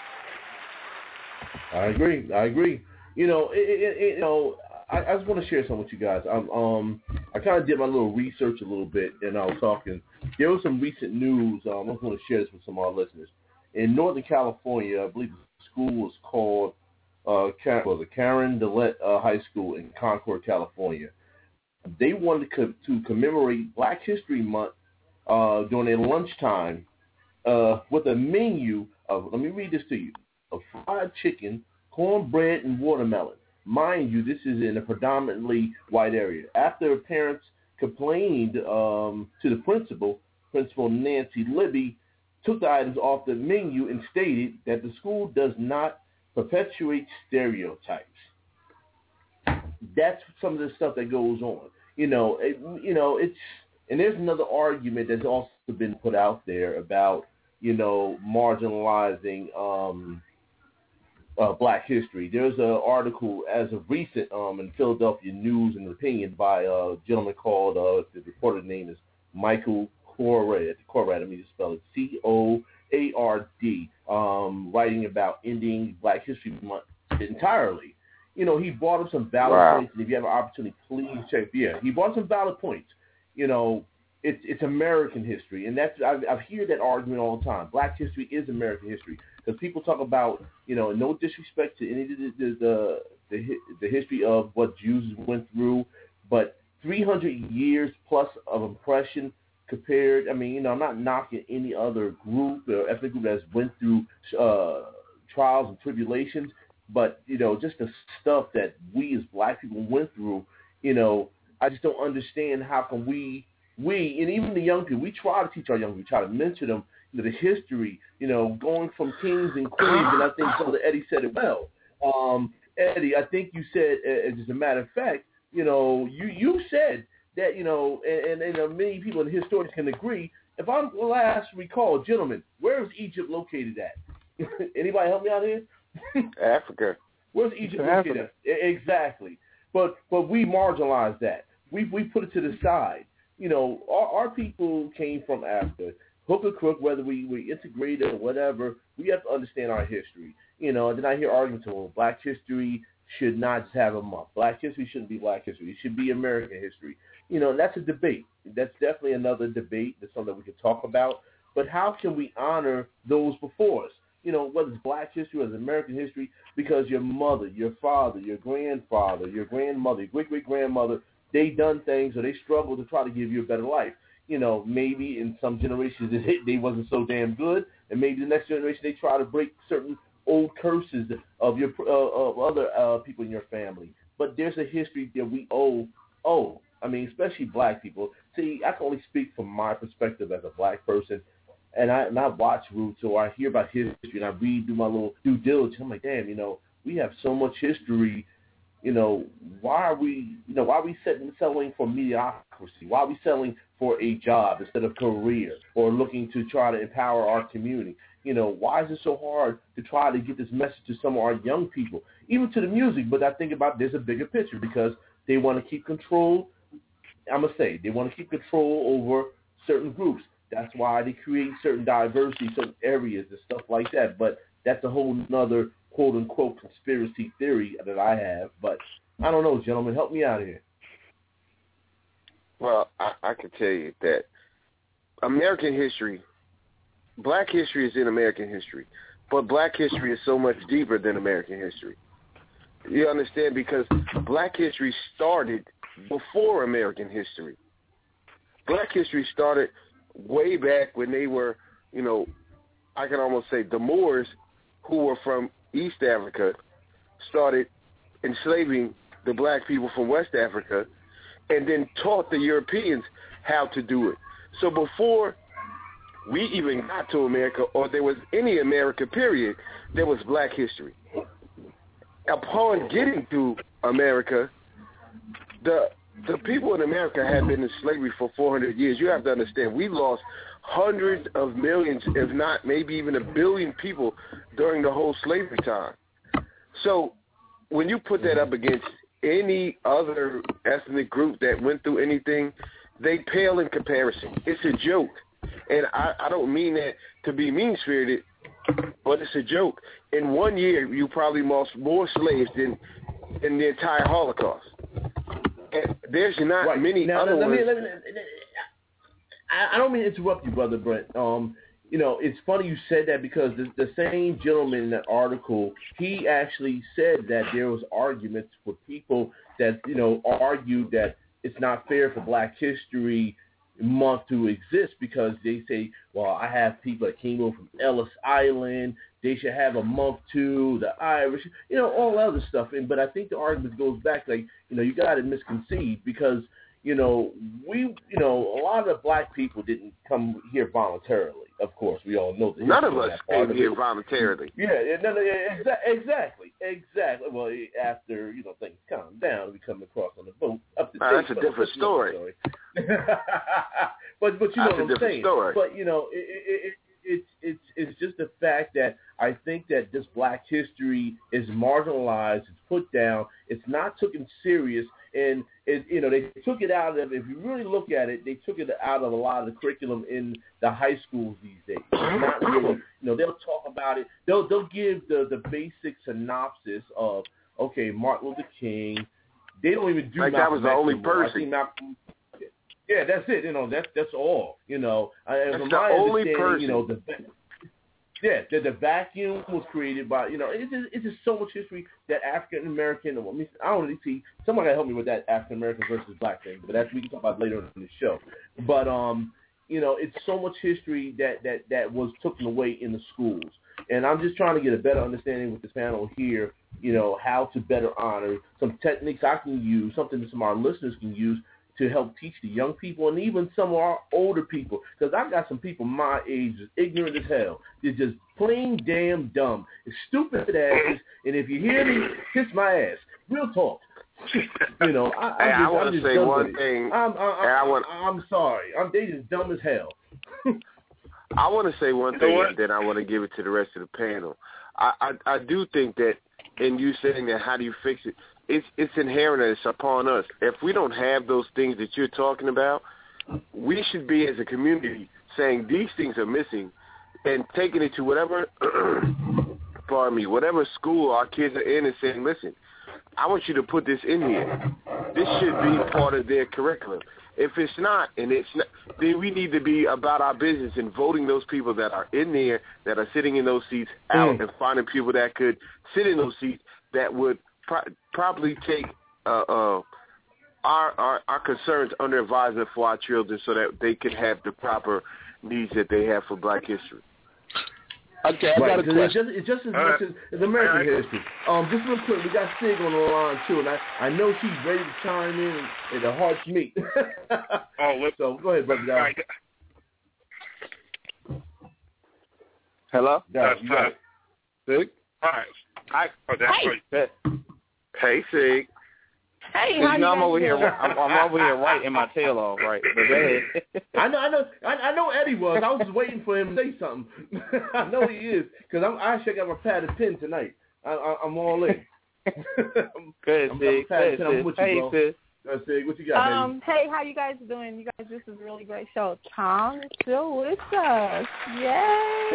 I agree. I agree. You know, it, it, it, you know, I, I just want to share something with you guys. I'm, um, I kind of did my little research a little bit, and I was talking. There was some recent news. Um, I was going to share this with some of our listeners. In Northern California, I believe the school was called uh, well, the Karen Dillette uh, High School in Concord, California. They wanted to, co- to commemorate Black History Month uh, during their lunchtime uh, with a menu of, let me read this to you, of fried chicken, cornbread, and watermelon. Mind you, this is in a predominantly white area. After parents complained um, to the principal, Principal Nancy Libby took the items off the menu and stated that the school does not perpetuate stereotypes. That's some of the stuff that goes on. You know, it, you know, it's and there's another argument that's also been put out there about, you know, marginalizing um, uh, Black history. There's an article as of recent um, in Philadelphia News and Opinion by a gentleman called, uh, the reporter's name is Michael Corrad. Corrad, let me just spell it, C O A R D, um, writing about ending Black History Month entirely. You know, he brought up some valid wow. points, and if you have an opportunity, please check. Yeah, he brought some valid points. You know, it's it's American history, and that's I, I hear that argument all the time. Black history is American history because people talk about, you know, no disrespect to any of the the the, the, the history of what Jews went through, but three hundred years plus of oppression compared. I mean, you know, I'm not knocking any other group or ethnic group that's went through uh, trials and tribulations. But, you know, just the stuff that we as Black people went through, you know, I just don't understand how can we, we, and even the young people, we try to teach our young people, we try to mentor them, you know, the history, you know, going from kings and queens, and I think Brother Eddie said it well. Um, Eddie, I think you said, as a matter of fact, you know, you, you said that, you know, and, and, and uh, many people and historians can agree, if I'm last recall, gentlemen, where is Egypt located at? Anybody help me out here? Africa. Where's Egypt located at? Exactly. But but we marginalize that. We we put it to the side. You know, our, our people came from Africa. Hook or crook, whether we, we integrated or whatever, we have to understand our history. You know, and then I hear arguments, well, Black history should not have a month. Black history shouldn't be Black history. It should be American history. You know, and that's a debate. That's definitely another debate. That's something that we could talk about. But how can we honor those before us? You know, whether it's Black history or it's American history, because your mother, your father, your grandfather, your grandmother, your great-great-grandmother, they done things or they struggled to try to give you a better life. You know, maybe in some generations they wasn't so damn good, and maybe the next generation they try to break certain old curses of your uh, of other uh, people in your family. But there's a history that we owe, owe. I mean, especially Black people. See, I can only speak from my perspective as a Black person. And I and I watch Roots, or I hear about history, and I read, do my little due diligence. I'm like, damn, you know, we have so much history. You know, why are we, you know, why are we setting, settling for mediocrity? Why are we settling for a job instead of career, or looking to try to empower our community? You know, why is it so hard to try to get this message to some of our young people, even to the music? But I think about there's a bigger picture because they want to keep control. I'm gonna say they want to keep control over certain groups. That's why they create certain diversity, certain areas and stuff like that. But that's a whole nother quote-unquote conspiracy theory that I have. But I don't know, gentlemen. Help me out here. Well, I, I can tell you that American history, Black history is in American history. But Black history is so much deeper than American history. You understand? Because Black history started before American history. Black history started way back when they were, you know, I can almost say the Moors, who were from East Africa, started enslaving the Black people from West Africa and then taught the Europeans how to do it. So before we even got to America, or there was any America period, there was Black history. Upon getting to America, the The people in America have been in slavery for four hundred years. You have to understand, we lost hundreds of millions, if not maybe even a billion people during the whole slavery time. So when you put that up against any other ethnic group that went through anything, they pale in comparison. It's a joke. And I, I don't mean that to be mean-spirited, but it's a joke. In one year, you probably lost more slaves than in the entire Holocaust. And there's not right. many now, other let ones. Me, let me, I, I don't mean to interrupt you, Brother Brent. Um, you know, it's funny you said that because the, the same gentleman in that article, he actually said that there was arguments for people that, you know, argued that it's not fair for Black History Month to exist because they say, well, I have people that came over from Ellis Island. They should have a month too. The Irish, you know, all other stuff. And but I think the argument goes back, like, you know, you got to misconceive because, you know, we, you know, a lot of the black people didn't come here voluntarily. Of course, we all know that. None of us came here voluntarily. Yeah, yeah, no, no, yeah, exa- exactly, exactly. Well, after, you know, things calm down, we come across on the boat. Up to uh, that's a different story. story. but, but you know that's what I'm saying. Story. But, you know, it, it, it, it's it's it's just the fact that I think that this black history is marginalized, it's put down, it's not taken serious, and it, you know, they took it out of, if you really look at it, they took it out of a lot of the curriculum in the high schools these days. Not really, you know, they'll talk about it, they'll they'll give the, the basic synopsis of, okay, Martin Luther King. They don't even do like Malcolm that was the X only anymore. person. Malcolm, yeah, that's it. You know, that's that's all. You know, that's from the my only understanding, person. you know, the yeah, the, the vacuum was created by, you know, it's just, it's just so much history that African American. I mean, I don't really see. Somebody gotta help me with that African American versus black thing, but that's we can talk about later in the show. But um, you know, it's so much history that that that was taken away in the schools, and I'm just trying to get a better understanding with this panel here. You know, how to better honor some techniques I can use, something that some of our listeners can use to help teach the young people and even some of our older people. Because I got some people my age is ignorant as hell. They're just plain damn dumb. It's stupid asses. And if you hear me, kiss my ass. Real talk. You know, I, I'm hey, just, I want I'm to just say done one with it. thing. I'm, I'm, I'm, I want, I'm sorry. I'm they just dumb as hell. I want to say one thing, and then I want to give it to the rest of the panel. I, I, I do think that in you saying that, how do you fix it? It's it's inherent and it's upon us. If we don't have those things that you're talking about, we should be as a community saying these things are missing and taking it to whatever, pardon me, whatever school our kids are in and saying, listen, I want you to put this in here. This should be part of their curriculum. If it's not, and it's not, then we need to be about our business and voting those people that are in there, that are sitting in those seats out, mm. and finding people that could sit in those seats that would pro- probably take uh, uh, our, our our concerns under advisement for our children so that they can have the proper needs that they have for Black history. Okay, I right, got a question. It's just, it's just as much right. as, as American right. history. Um, just real quick, we got Sig on the line too, and I, I know she's ready to chime in, and, and the hearts meet. oh, look. So go ahead, brother. Right. Hello. That's you got Sig. All right. I. Oh, that's hey. right. Hey, Sig. Hey, how you know I'm over doing? here. I'm, I'm over here writing my tail off, right? But go ahead. I know, I know, I, I know Eddie was. I was just waiting for him to say something. I know he is because I'm. I actually got my pad and pen tonight. I, I, I'm all in. Good, Sig. Good, Sig. Hey, Sig. Uh, Sig, what you got, um, baby? Hey, how you guys doing? You guys, this is a really great show. Tom is still with us. Yay!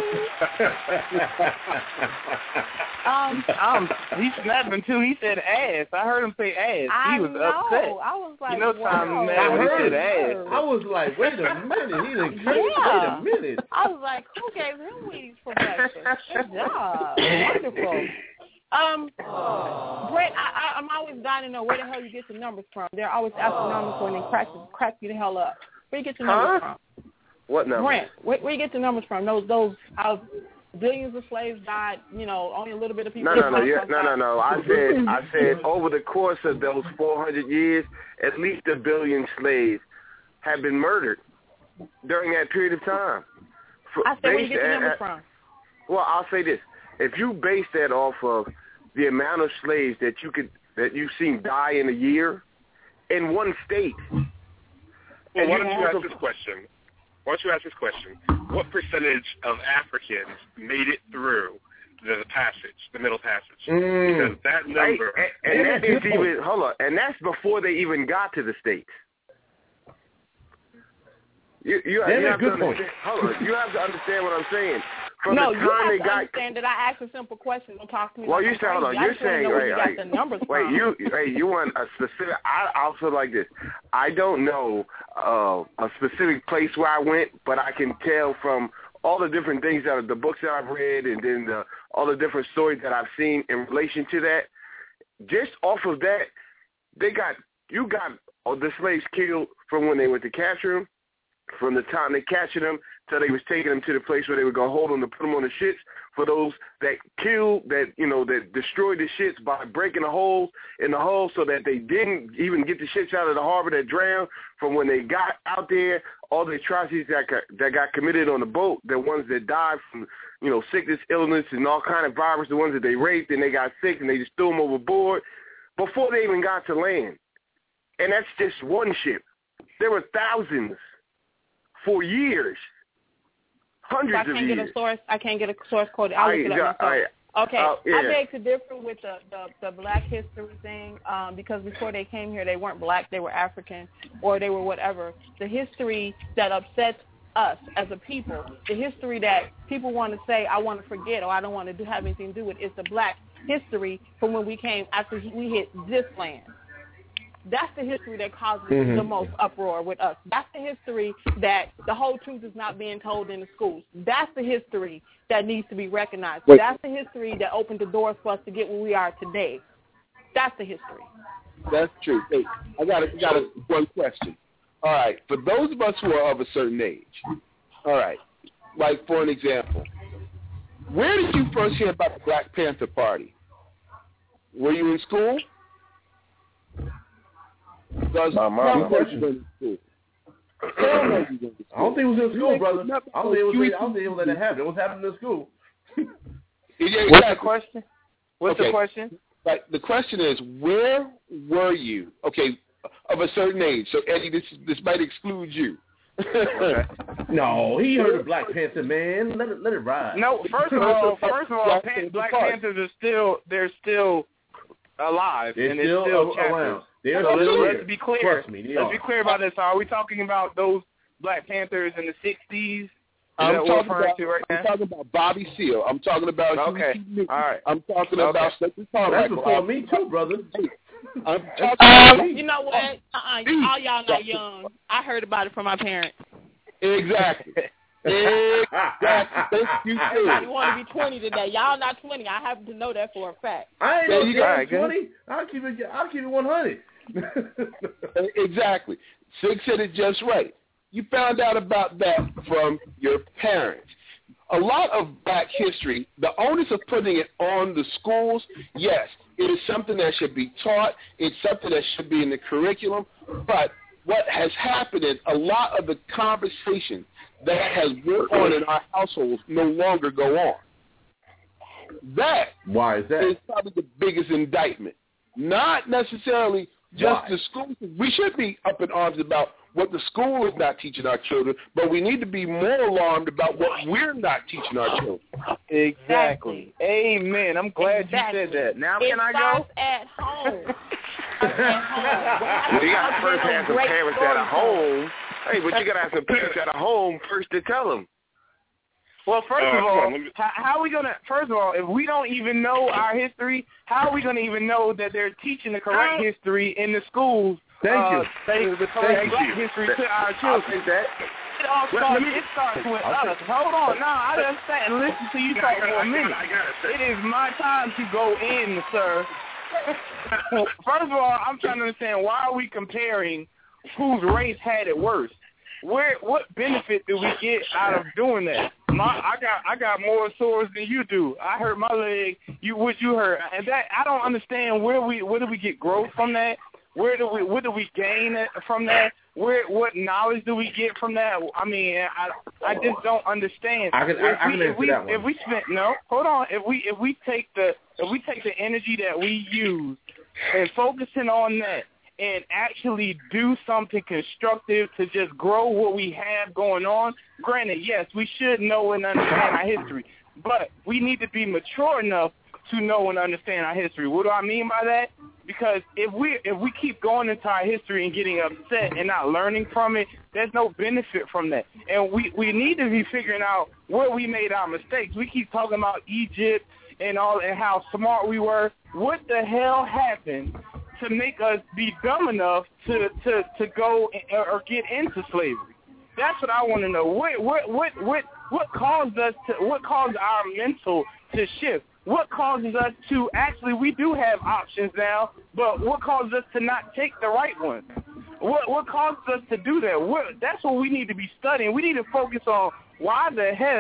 um, um, he's snapping too. He said ass. I heard him say ass. I he was know. upset. I was like, you know, Tom wow. mad when he said ass. I was like, wait a minute. He didn't yeah. Wait a minute. I was like, who gave him weeds for breakfast? Good job. Wonderful. Um, Brett, I, I, I'm always dying to know where the hell you get your numbers from. They're always astronomical and they crack, crack you the hell up. Where you get your numbers huh? from? What numbers? Brent, where, where you get your numbers from? Those, those, how billions of slaves died, you know, only a little bit of people. No, no, no, yeah, no, no, no. I said, I said over the course of those four hundred years, at least a billion slaves have been murdered during that period of time. For, I said, where you get your numbers at, from? Well, I'll say this. If you base that off of the amount of slaves that you could that you've seen die in a year in one state, well, and why you don't you ask a, this question? Why don't you ask this question? What percentage of Africans made it through the passage, the Middle Passage? Mm. Because that number, right. and, and that is even hold on, and that's before they even got to the states. You, you, you have to understand, hold on, you have to understand what I'm saying. From no, the time you have they to got, understand that I asked a simple question. Don't talk to me. Well, like you say, hold on. You're saying, wait, you wait, got the numbers wait. from. You, hey, you want a specific? I, I'll say like this. I don't know uh, a specific place where I went, but I can tell from all the different things that are the books that I've read, and then the, all the different stories that I've seen in relation to that. Just off of that, they got you got all the slaves killed from when they went to capture them, from the time they captured them till they was taking them to the place where they were going to hold them to put them on the ships, for those that killed, that, you know, that destroyed the ships by breaking the holes in the hull so that they didn't even get the ships out of the harbor that drowned. From when they got out there, all the atrocities that got, that got committed on the boat, the ones that died from, you know, sickness, illness, and all kind of virus, the ones that they raped and they got sick and they just threw them overboard before they even got to land. And that's just one ship. There were thousands for years. Hundreds so I can't of get years. a source. I can't get a source code. I'll look it up myself. I, okay, uh, yeah. I beg to differ with the, the, the Black history thing um, because before they came here, they weren't Black, they were African, or they were whatever. The history that upsets us as a people, the history that people want to say, I want to forget or I don't want to do, have anything to do with, is the Black history from when we came after we hit this land. That's the history that causes mm-hmm. the most uproar with us. That's the history that the whole truth is not being told in the schools. That's the history that needs to be recognized. Wait. That's the history that opened the doors for us to get where we are today. That's the history. That's true. Hey, I got, a, got a, one question. All right, for those of us who are of a certain age, all right, like for an example, where did you first hear about the Black Panther Party? Were you in school? Does My mom question. I don't think it was in school, brother. I don't think it was. I don't think it was that happened. It was happening in school. What's the question? What's okay. the question? Like the question is, where were you? Okay, of a certain age. So Eddie, this this might exclude you. No, he heard of Black Panther, man. Let it let it ride. No, first of all, first of all, Pan- Black Panthers are still they're still alive they're and still, still around. They're so still let's here. be clear. Trust me, let's are. be clear about this. Are we talking about those Black Panthers in the sixties? I'm that talking, we're about, to right I'm now? talking about Bobby Seale. I'm talking about okay. Huey All right. I'm talking okay. about Stephen Carmichael. That's before me too, brother. I'm talking about um, you know what? Uh-uh, all y'all not young. I heard about it from my parents. Exactly. Exactly. Thank you. Everybody want to be twenty today. Y'all not twenty. I happen to know that for a fact. I ain't no damn twenty. I'll keep it. I'll keep it one hundred. Exactly. Sig said it just right. You found out about that from your parents. A lot of Black history, the onus of putting it on the schools, yes, it is something that should be taught. It's something that should be in the curriculum. But what has happened is a lot of the conversation that has went on in our households no longer go on. That, Why is that? is probably the biggest indictment. Not necessarily just Why? the school. We should be up in arms about what the school is not teaching our children, but we need to be more alarmed about what we're not teaching our children. Exactly. Amen. I'm glad exactly. you said that. Now it can I starts go? at home. Well, you got to first have some parents at home. Hey, but you got to have some parents at home first to tell them. Well, first uh, of all, on, me... how, how are we gonna? First of all, if we don't even know our history, how are we gonna even know that they're teaching the correct um, history in the schools? Thank uh, you. They, the correct Black history to our children. I'll take that. It all starts. It starts with us. Hold on, no, I just sat and listened to you talk for a minute. It is my time to go in, sir. First of all, I'm trying to understand why are we comparing whose race had it worse? Where what benefit do we get out of doing that? My, I got I got more sores than you do. I hurt my leg. You what you hurt, and that I don't understand where we where do we get growth from that? Where do we what do we gain from that? Where what knowledge do we get from that? I mean, I I just don't understand. I can I, I can we, answer if we, that one. If we spend no, hold on. If we if we take the if we take the energy that we use and focusing on that, and actually do something constructive to just grow what we have going on. Granted, yes, we should know and understand our history, but we need to be mature enough to know and understand our history. What do I mean by that? Because if we if we keep going into our history and getting upset and not learning from it, there's no benefit from that. And we, we need to be figuring out where we made our mistakes. We keep talking about Egypt and all and how smart we were. What the hell happened to make us be dumb enough to, to, to go or get into slavery? That's what I want to know. What what what what what caused us to what caused our mental to shift? What causes us to actually we do have options now, but what causes us to not take the right one? What what causes us to do that? What, that's what we need to be studying. We need to focus on why the hell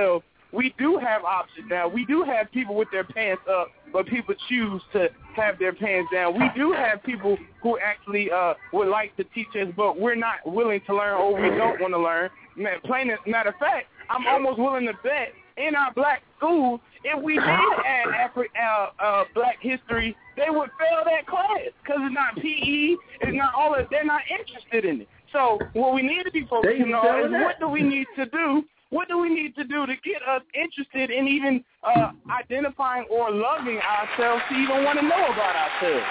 we do have options now. We do have people with their pants up, but people choose to have their pants down. We do have people who actually uh, would like to teach us, but we're not willing to learn or we don't want to learn. Man, plain as matter of fact, I'm almost willing to bet in our black schools, if we did add Afri- uh, uh, black history, they would fail that class because it's not P E, it's not all of, they're not interested in it. So what we need to be focusing on is what do we need to do What do we need to do to get us interested in even uh, identifying or loving ourselves to even want to know about ourselves?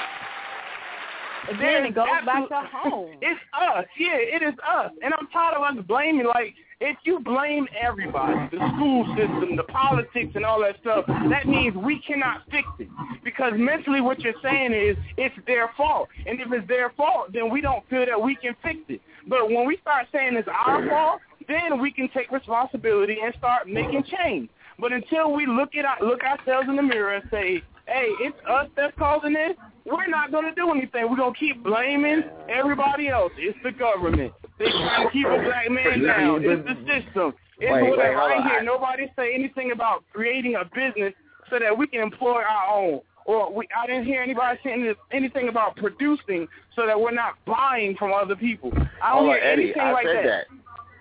Again, it goes back to home. It's us. Yeah, it is us. And I'm tired of us blaming. Like, if you blame everybody, the school system, the politics, and all that stuff, that means we cannot fix it. Because mentally what you're saying is it's their fault. And if it's their fault, then we don't feel that we can fix it. But when we start saying it's our fault, then we can take responsibility and start making change. But until we look at our, look ourselves in the mirror and say, hey, it's us that's causing this, we're not going to do anything. We're going to keep blaming everybody else. It's the government. They're trying to keep a black man down. It's the system. It's wait, whatever. wait, I ain't hear on. nobody say anything about creating a business so that we can employ our own. Or we, I didn't hear anybody saying anything about producing so that we're not buying from other people. I don't Hold hear on, Eddie, anything I like said that. that.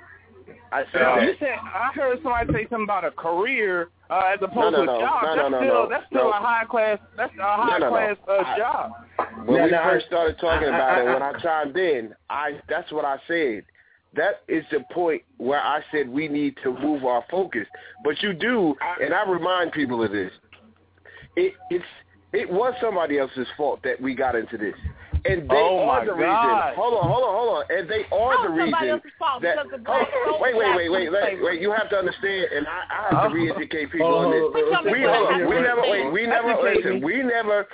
I said No, that. you said, I heard somebody say something about a career uh, as opposed No, no, to a no. job. No, that's no, no, still no. that's still No. a high class. That's a high no, no. class uh, I- job. When No, we no, first I- started talking I- about I- it, when I chimed in, I that's what I said. That is the point where I said we need to move our focus. But you do, and I remind people of this. It it's it was somebody else's fault that we got into this. And they Oh, are my the God. reason. Hold on, hold on, hold on. And they are That the was somebody reason else's fault that. because the black oh, wait, wait, wait, wait, wait, wait. You have to understand, and I, I have to re-educate people Oh, on this. hold on, We, hold on, hold on, hold we on. never, wait, we never, Educate listen, me. we never.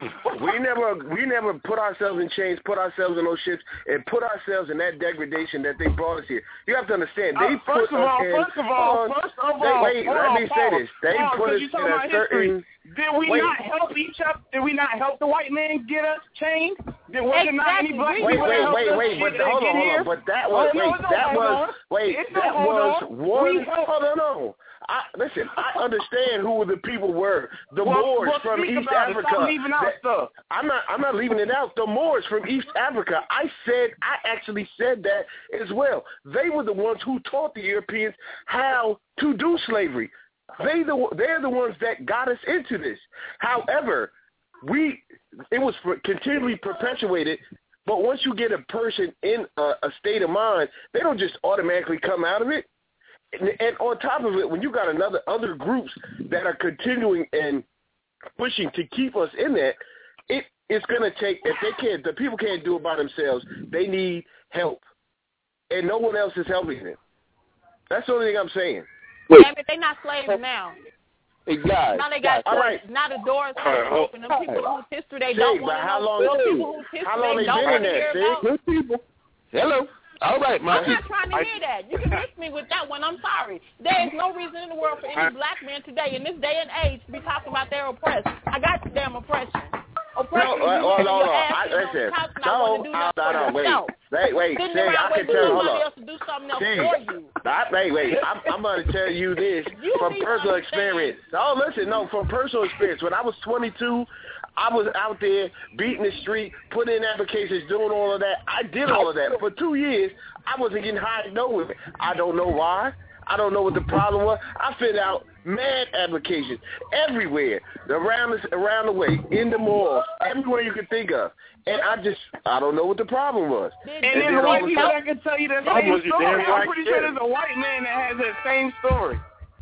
We never, we never put ourselves in chains, put ourselves in those ships, and put ourselves in that degradation that they brought us here. You have to understand, they Uh, first put of us all, in. first of all, hold on, first of they, all, wait, hold let on, me say pause, this. They pause, put 'cause us you in talking a about certain. history. Did we wait, not help each other? Did we not help the white man get us chained? Did was there not any black Wait, people that wait, helped wait, us wait, but get, hold get on, hold here? on. But that was, oh, no, wait, no, that hold was, on. wait, It's no that hold was on. one. We helped. Hold on, no. I, listen, I understand who the people were. The Well, Moors well, from speak East about it. Africa. Stop leaving out That- stuff. I'm not. I'm not leaving it out. The Moors from East Africa. I said. I actually said that as well. They were the ones who taught the Europeans how to do slavery. They the they're the ones that got us into this. However, we it was for, continually perpetuated. But once you get a person in a, a state of mind, they don't just automatically come out of it. And, and on top of it, when you got another other groups that are continuing and pushing to keep us in that, it it's going to take, if they can't, the people can't do it by themselves, they need help. And no one else is helping them. That's the only thing I'm saying. Damn it, they not slaves now. Hey, guys. Now they got all right. now the doors are open. Them people whose history they See, don't but want to how know. long- Those people whose history how long they they don't been want in to hear there, see? about. Good people. Hello. All right, my I'm not trying to I, hear that. You can miss me with that one. I'm sorry. There is no reason in the world for any I, black man today, in this day and age, to be talking about their oppressed. I got your damn oppression. No, Oppression uh, is you hold laying on, your hold on. ass I, sitting on the listen. couch and No, not want to do no, nothing no, for no, wait. yourself. Wait, wait. Sitting See, I around can waiting for tell. Hold somebody on. else to do something else See, for you. I, wait, wait. I'm, I'm going to tell you this You from need to personal understand. experience. Oh, listen, no, from personal experience. When I was twenty-two, I was out there beating the street, putting in applications, doing all of that. I did all of that. For two years, I wasn't getting hired nowhere. I don't know why. I don't know what the problem was. I filled out mad applications everywhere, around the, around the way, in the mall, everywhere you could think of. And I just, I don't know what the problem was. And, and there's then all white of a people sudden, that can tell you that That same was your story. damn I'm black pretty kid. sure there's a white man that has that same story.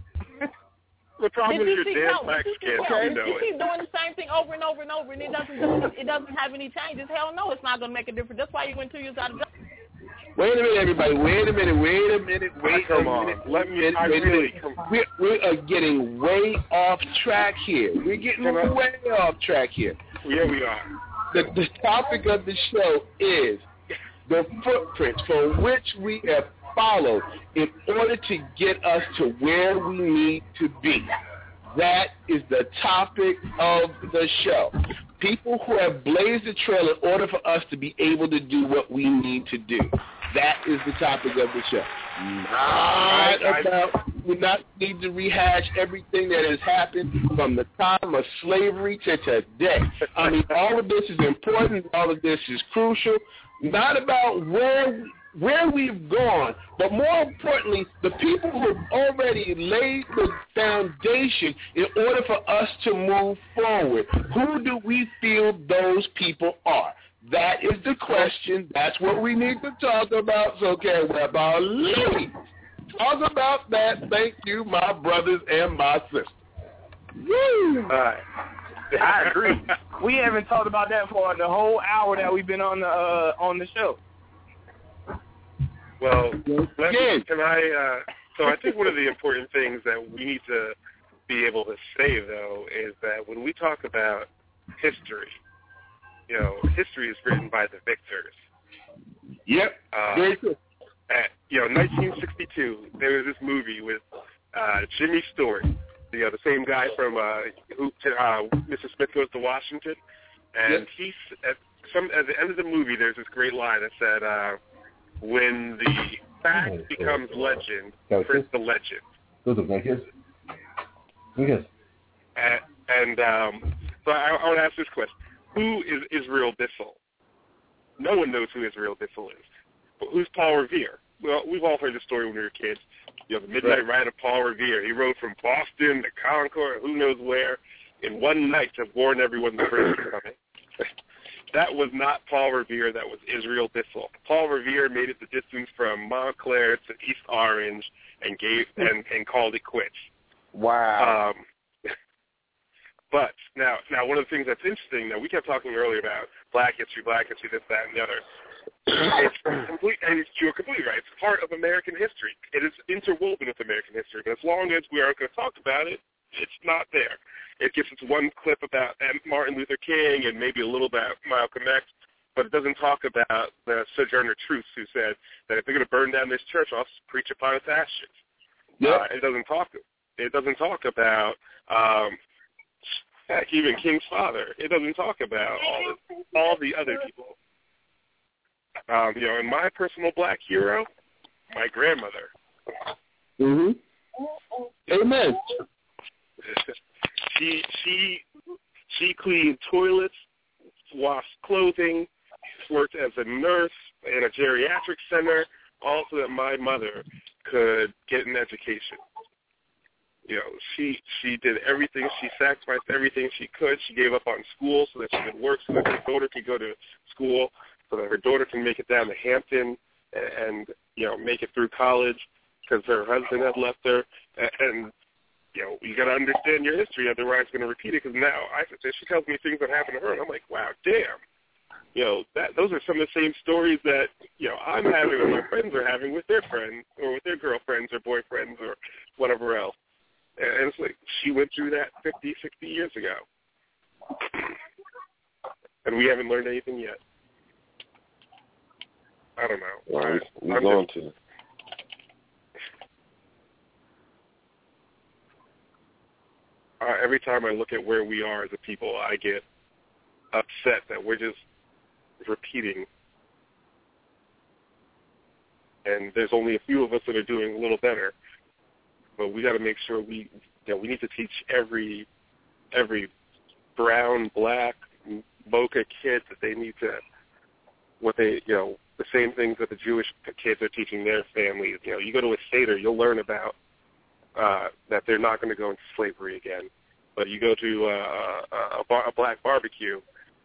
the problem Did is you your see damn how? black Did you kid. see how? You You know keep it. doing the same thing over and over and over, and it doesn't do, it doesn't have any changes. Hell no, it's not going to make a difference. That's why you went two years out of job. Wait a minute, everybody. Wait a minute. Wait a minute. Wait Come a on. minute. Let me. I Wait a really- minute. We we are getting way off track here. We're getting Can I- way off track here. Yeah, we are. The, the topic of the show is the footprints for which we have followed in order to get us to where we need to be. That is the topic of the show. People who have blazed the trail in order for us to be able to do what we need to do. That is the topic of the show. Not about, we not need to rehash everything that has happened from the time of slavery to today. I mean, all of this is important. All of this is crucial. Not about where where we've gone, but more importantly, the people who have already laid the foundation in order for us to move forward. Who do we feel those people are? That is the question. That's what we need to talk about. So, okay, Rabbi Lee, talk about that. Thank you, my brothers and my sisters. Woo! All right. I agree. We haven't talked about that for the whole hour that we've been on the uh, on the show. Well, let me, can I? Uh, so I think one of the important things that we need to be able to say, though, is that when we talk about history, you know, history is written by the victors. Yep. Uh, Very good. At, you know, nineteen sixty-two, there was this movie with uh, Jimmy Stewart, you know, the same guy from uh, who, uh, Mister Smith Goes to Washington, and yep. he's at some at the end of the movie. There's this great line that said, uh, "When the fact becomes legend, first the legend." Those are my kids. Yes. And, and um, so I, I want to ask this question: who is Israel Bissell? No one knows who Israel Bissell is. But who's Paul Revere? Well, we've all heard the story when we were kids. You know, the Midnight Ride of Paul Revere. He rode from Boston to Concord, who knows where, in one night to warn everyone the British were coming. That was not Paul Revere. That was Israel Bissell. Paul Revere made it the distance from Montclair to East Orange and gave and, and called it quits. Wow. Um, but now, now one of the things that's interesting that we kept talking earlier about Black history, Black history, this, that, and the other. It's complete, and you're completely right. It's part of American history. It is interwoven with American history. But as long as we aren't going to talk about it, it's not there. It gets its one clip about Martin Luther King and maybe a little about Malcolm X, but it doesn't talk about the Sojourner Truth who said that if they're going to burn down this church, I'll preach upon its ashes. Yep. Uh, it doesn't talk. It doesn't talk about um, even King's father. It doesn't talk about all the, all the other people. Um, you know, and my personal black hero, my grandmother. Mhm. Amen. she she she cleaned toilets, washed clothing, worked as a nurse in a geriatric center, all so that my mother could get an education. You know, she she did everything. She sacrificed everything she could. She gave up on school so that she could work, so that her daughter could go to school, so that her daughter can make it down to Hampton and, and you know, make it through college because her husband had left her. And, and you know, you got to understand your history, otherwise it's going to repeat it. Because now I, she tells me things that happened to her, and I'm like, wow, damn. You know, that those are some of the same stories that, you know, I'm having or my friends are having with their friends or with their girlfriends or boyfriends or whatever else. And it's like she went through that fifty, sixty years ago. And we haven't learned anything yet. I don't know. Well, we're I'm going just, to. Uh, every time I look at where we are as a people, I get upset that we're just repeating. And there's only a few of us that are doing a little better. But we got to make sure we, you know, we need to teach every every brown, black, mocha kid that they need to, what they, you know, the same things that the Jewish kids are teaching their families. You know, you go to a Seder, you'll learn about uh, that they're not going to go into slavery again. But you go to uh, a, bar, a black barbecue,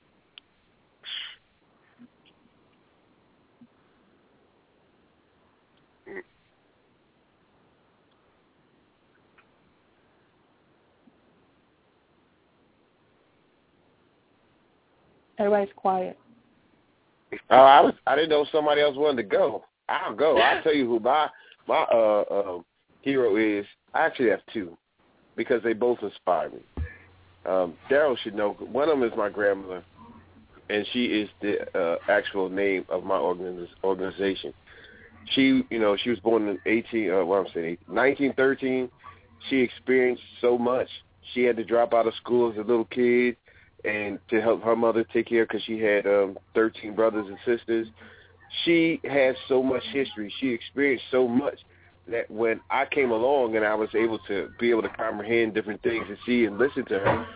Everybody's quiet. Oh, I was. I didn't know somebody else wanted to go. I'll go. I'll tell you who my my uh, uh, hero is. I actually have two because they both inspire me. Um, Daryl should know. One of them is my grandmother, and she is the uh, actual name of my organiz- organization. She, you know, she was born in eighteen. Uh, what I'm saying, nineteen thirteen. She experienced so much. She had to drop out of school as a little kid. and to help her mother take care because she had um, thirteen brothers and sisters. She has so much history. She experienced so much that when I came along and I was able to be able to comprehend different things and see and listen to her,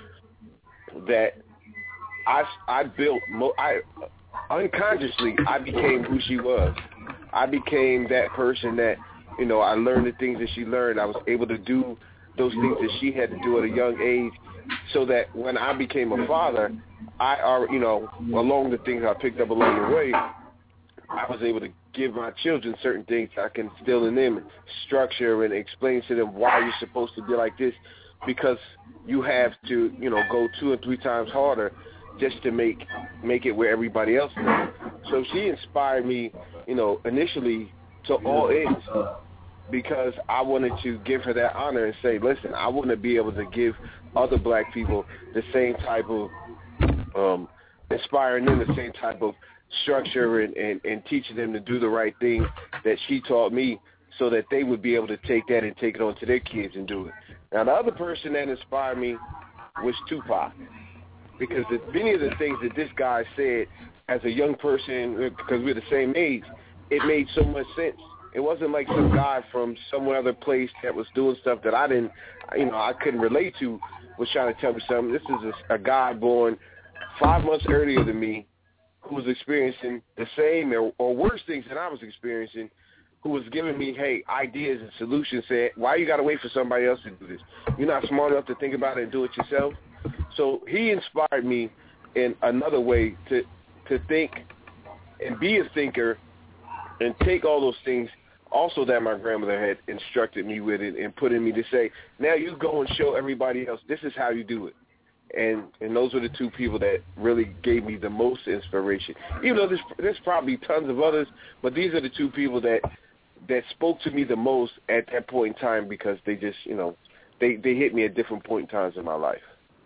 that I, I built, I unconsciously, I became who she was. I became that person that, you know, I learned the things that she learned. I was able to do those things that she had to do at a young age, so that when I became a father, I are, you know, along the things I picked up along the way, I was able to give my children certain things I can instill in them, structure, and explain to them why you're supposed to be like this, because you have to, you know, go two and three times harder just to make make it where everybody else is. So she inspired me, you know, initially to all ends, because I wanted to give her that honor and say, listen, I want to be able to give other black people the same type of, um, inspiring them the same type of structure and, and, and teaching them to do the right thing that she taught me, so that they would be able to take that and take it on to their kids and do it. Now, the other person that inspired me was Tupac, because the, many of the things that this guy said as a young person, because we're the same age, it made so much sense. It wasn't like some guy from some other place that was doing stuff that I didn't, you know, I couldn't relate to, was trying to tell me something. This is a, a guy born five months earlier than me, who was experiencing the same or, or worse things than I was experiencing, who was giving me, hey, ideas and solutions, saying, why you got to wait for somebody else to do this? You're not smart enough to think about it and do it yourself? So he inspired me in another way to to think and be a thinker and take all those things also that my grandmother had instructed me with it and put in me to say, now you go and show everybody else, this is how you do it. And and those were the two people that really gave me the most inspiration. Even though there's, there's probably tons of others, but these are the two people that that spoke to me the most at that point in time, because they just, you know, they, they hit me at different point in times in my life.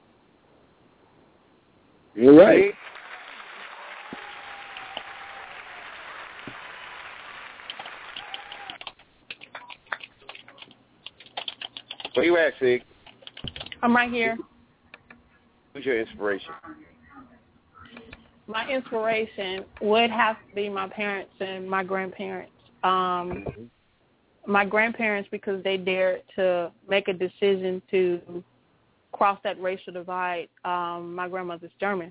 You're right. Where you at, Sig? I'm right here. Who's your inspiration? My inspiration would have to be my parents and my grandparents. Um, my grandparents, because they dared to make a decision to cross that racial divide. Um, my grandmother's German,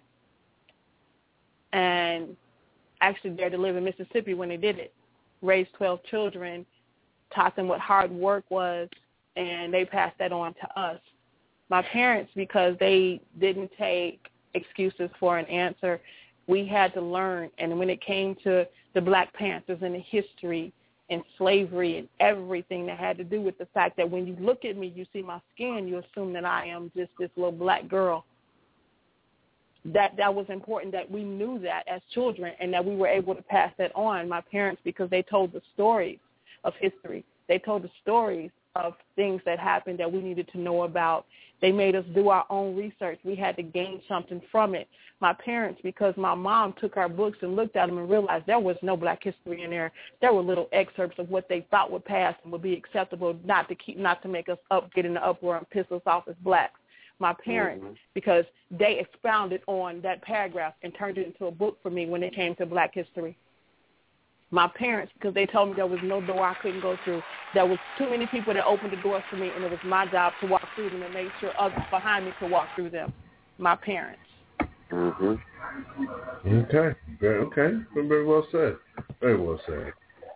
and actually dared to live in Mississippi when they did it. Raised twelve children, taught them what hard work was, and they passed that on to us. My parents, because they didn't take excuses for an answer, we had to learn. And when it came to the Black Panthers and the history and slavery and everything that had to do with the fact that when you look at me, you see my skin, you assume that I am just this little black girl. That that was important that we knew that as children, and that we were able to pass that on. My parents, because they told the stories of history. They told the stories of things that happened that we needed to know about. They made us do our own research. We had to gain something from it. My parents, because my mom took our books and looked at them and realized there was no black history in there. There were little excerpts of what they thought would pass and would be acceptable, not to keep, not to make us up, get in the uproar and piss us off as blacks. My parents, mm-hmm. because they expounded on that paragraph and turned it into a book for me when it came to black history. My parents, because they told me there was no door I couldn't go through. There was too many people that opened the doors for me, and it was my job to walk through them and make sure others behind me could walk through them. My parents. Mm-hmm. Okay. Very, okay. Very well said. Very well said.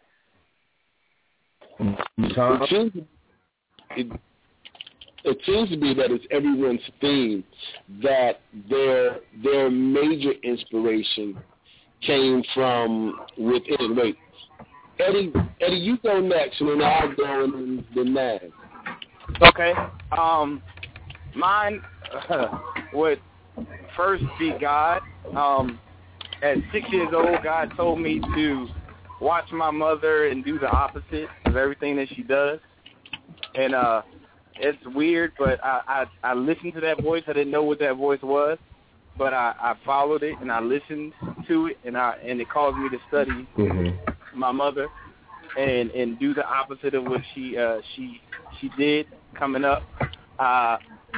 Tom? It seems, it, it seems to be that it's everyone's theme that their their major inspiration came from within. Wait, Eddie, Eddie, you go next, and then I'll go and then Naz. Okay. Um, mine uh, would first be God. Um, at six years old, God told me to watch my mother and do the opposite of everything that she does. And uh, it's weird, but I, I, I listened to that voice. I didn't know what that voice was. But I, I followed it and I listened to it, and I and it caused me to study mm-hmm. my mother and, and do the opposite of what she uh, she she did coming up. Uh,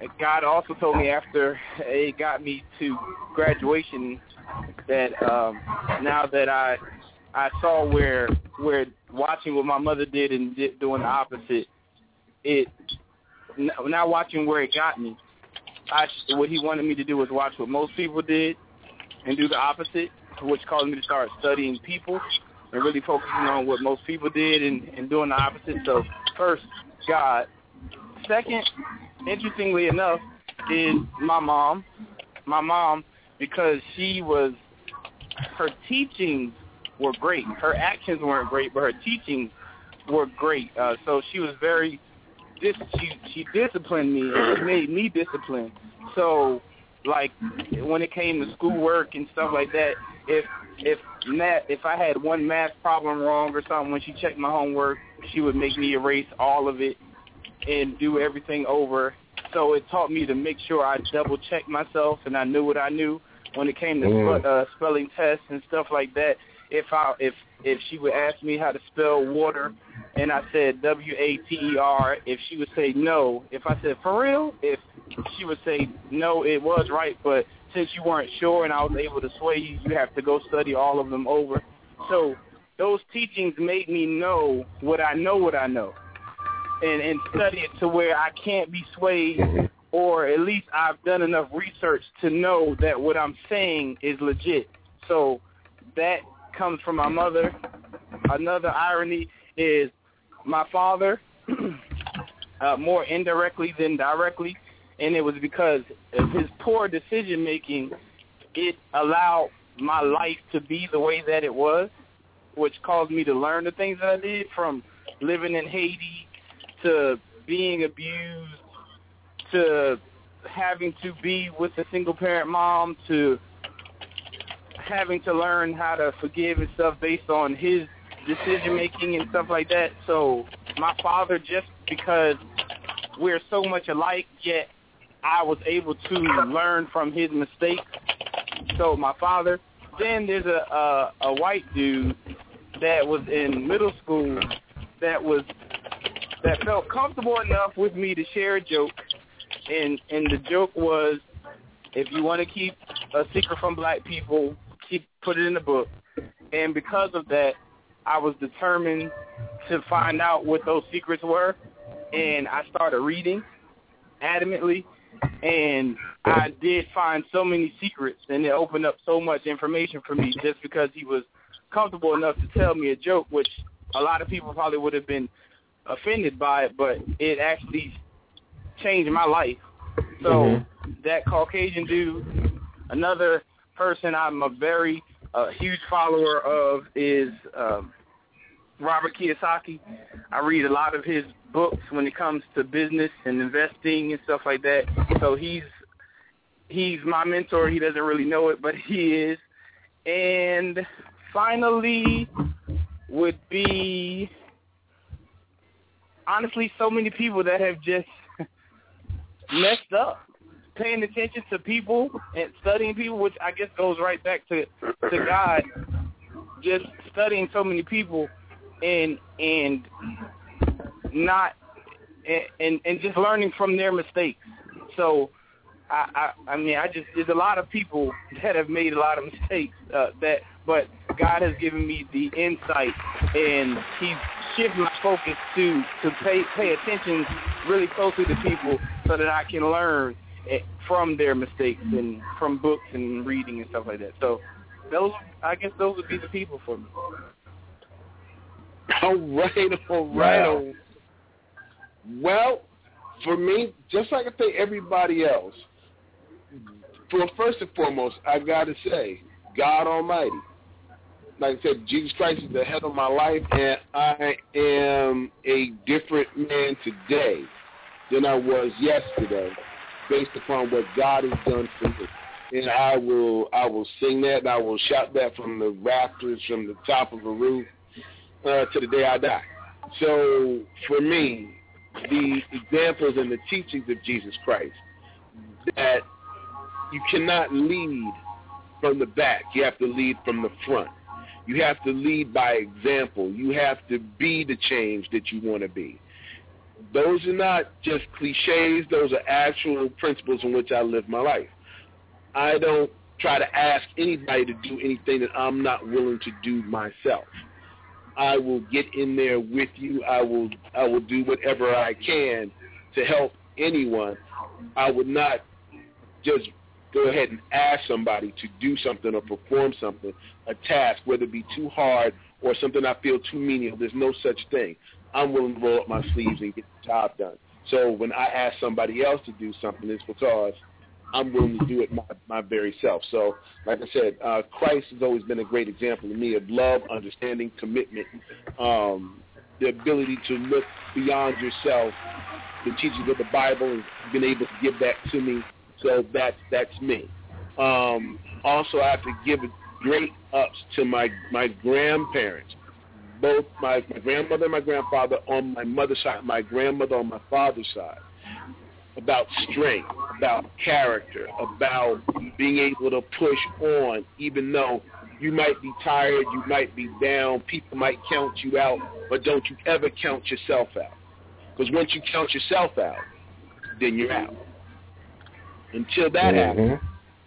God also told me after it got me to graduation that um, now that I I saw where where watching what my mother did and did, doing the opposite, it now watching where it got me. I what he wanted me to do was watch what most people did and do the opposite, which caused me to start studying people and really focusing on what most people did and, and doing the opposite. So first, God. Second, interestingly enough, is my mom. My mom, because she was, her teachings were great. Her actions weren't great, but her teachings were great. Uh, so she was very, dis- she she disciplined me, and she made me disciplined. So, like, when it came to schoolwork and stuff like that, if if math, if I had one math problem wrong or something, when she checked my homework, she would make me erase all of it and do everything over. So it taught me to make sure I double check myself and I knew what I knew when it came to mm. sp- uh, spelling tests and stuff like that. If I if if she would ask me how to spell water and I said W A T E R, if she would say no, if I said for real, if she would say no, it was right, but since you weren't sure and I was able to sway you, you have to go study all of them over. So those teachings made me know what I know what I know. And, and study it to where I can't be swayed, or at least I've done enough research to know that what I'm saying is legit. So that comes from my mother. Another irony is my father, uh, more indirectly than directly, and it was because of his poor decision-making, it allowed my life to be the way that it was, which caused me to learn the things that I did, from living in Haiti to being abused, to having to be with a single-parent mom, to having to learn how to forgive and stuff based on his decision-making and stuff like that. So my father, just because we're so much alike, yet I was able to learn from his mistakes. So my father. Then there's a, a, a white dude that was in middle school that was that felt comfortable enough with me to share a joke, and and the joke was, if you want to keep a secret from black people, keep put it in the book. And because of that, I was determined to find out what those secrets were, and I started reading adamantly, and I did find so many secrets, and it opened up so much information for me just because he was comfortable enough to tell me a joke, which a lot of people probably would have been offended by it, but it actually changed my life. So mm-hmm. that Caucasian dude. Another person I'm a very uh, huge follower of is um, Robert Kiyosaki. I read a lot of his books when it comes to business and investing and stuff like that. So he's he's my mentor. He doesn't really know it, but he is. And finally would be, honestly, so many people that have just messed up. Paying attention to people and studying people, which I guess goes right back to to God. Just studying so many people and and not and and just learning from their mistakes. So I I, I mean I just there's a lot of people that have made a lot of mistakes uh, that, but God has given me the insight, and He's shifted my focus to to pay pay attention really closely to people so that I can learn from their mistakes and from books and reading and stuff like that. So those, I guess those would be the people for me. All right, all right. Wow. Well, for me, just like I say everybody else, for first and foremost, I got to say, God Almighty. Like I said, Jesus Christ is the head of my life, and I am a different man today than I was yesterday, based upon what God has done for me. And I will I will sing that, and I will shout that from the rafters, from the top of the roof, uh, to the day I die. So for me, the examples and the teachings of Jesus Christ, that you cannot lead from the back. You have to lead from the front. You have to lead by example. You have to be the change that you want to be. those are not just cliches. Those are actual principles in which I live my life. I don't try to ask anybody to do anything that I'm not willing to do myself. I will get in there with you. I will I will do whatever I can to help anyone. I would not just go ahead and ask somebody to do something or perform something, a task, whether it be too hard or something I feel too menial. There's no such thing. I'm willing to roll up my sleeves and get the job done. So when I ask somebody else to do something, it's because I'm willing to do it my, my very self. So, like I said, uh, Christ has always been a great example to me of love, understanding, commitment, um, the ability to look beyond yourself, the teachings of the Bible, and being able to give that to me. So that's that's me. Um, also, I have to give great ups to my, my grandparents, both my, my grandmother and my grandfather on my mother's side, my grandmother on my father's side, about strength, about character, about being able to push on, even though you might be tired, you might be down, people might count you out, but don't you ever count yourself out. Because once you count yourself out, then you're out. Until that mm-hmm. happens,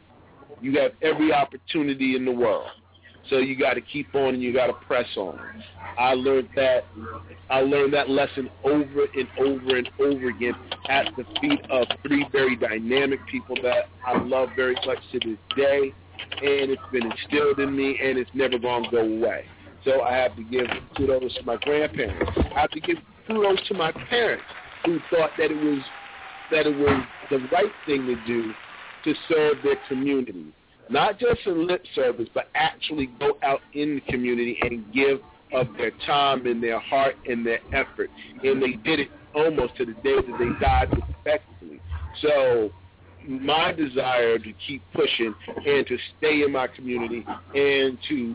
you have every opportunity in the world. So you got to keep on and you got to press on. I learned that. I learned that lesson over and over and over again at the feet of three very dynamic people that I love very much to this day, and it's been instilled in me, and it's never going to go away. So I have to give kudos to my grandparents. I have to give kudos to my parents who thought that it was that it was the right thing to do to serve their community. Not just in lip service, but actually go out in the community and give of their time and their heart and their effort. And they did it almost to the day that they died respectfully. So my desire to keep pushing and to stay in my community and to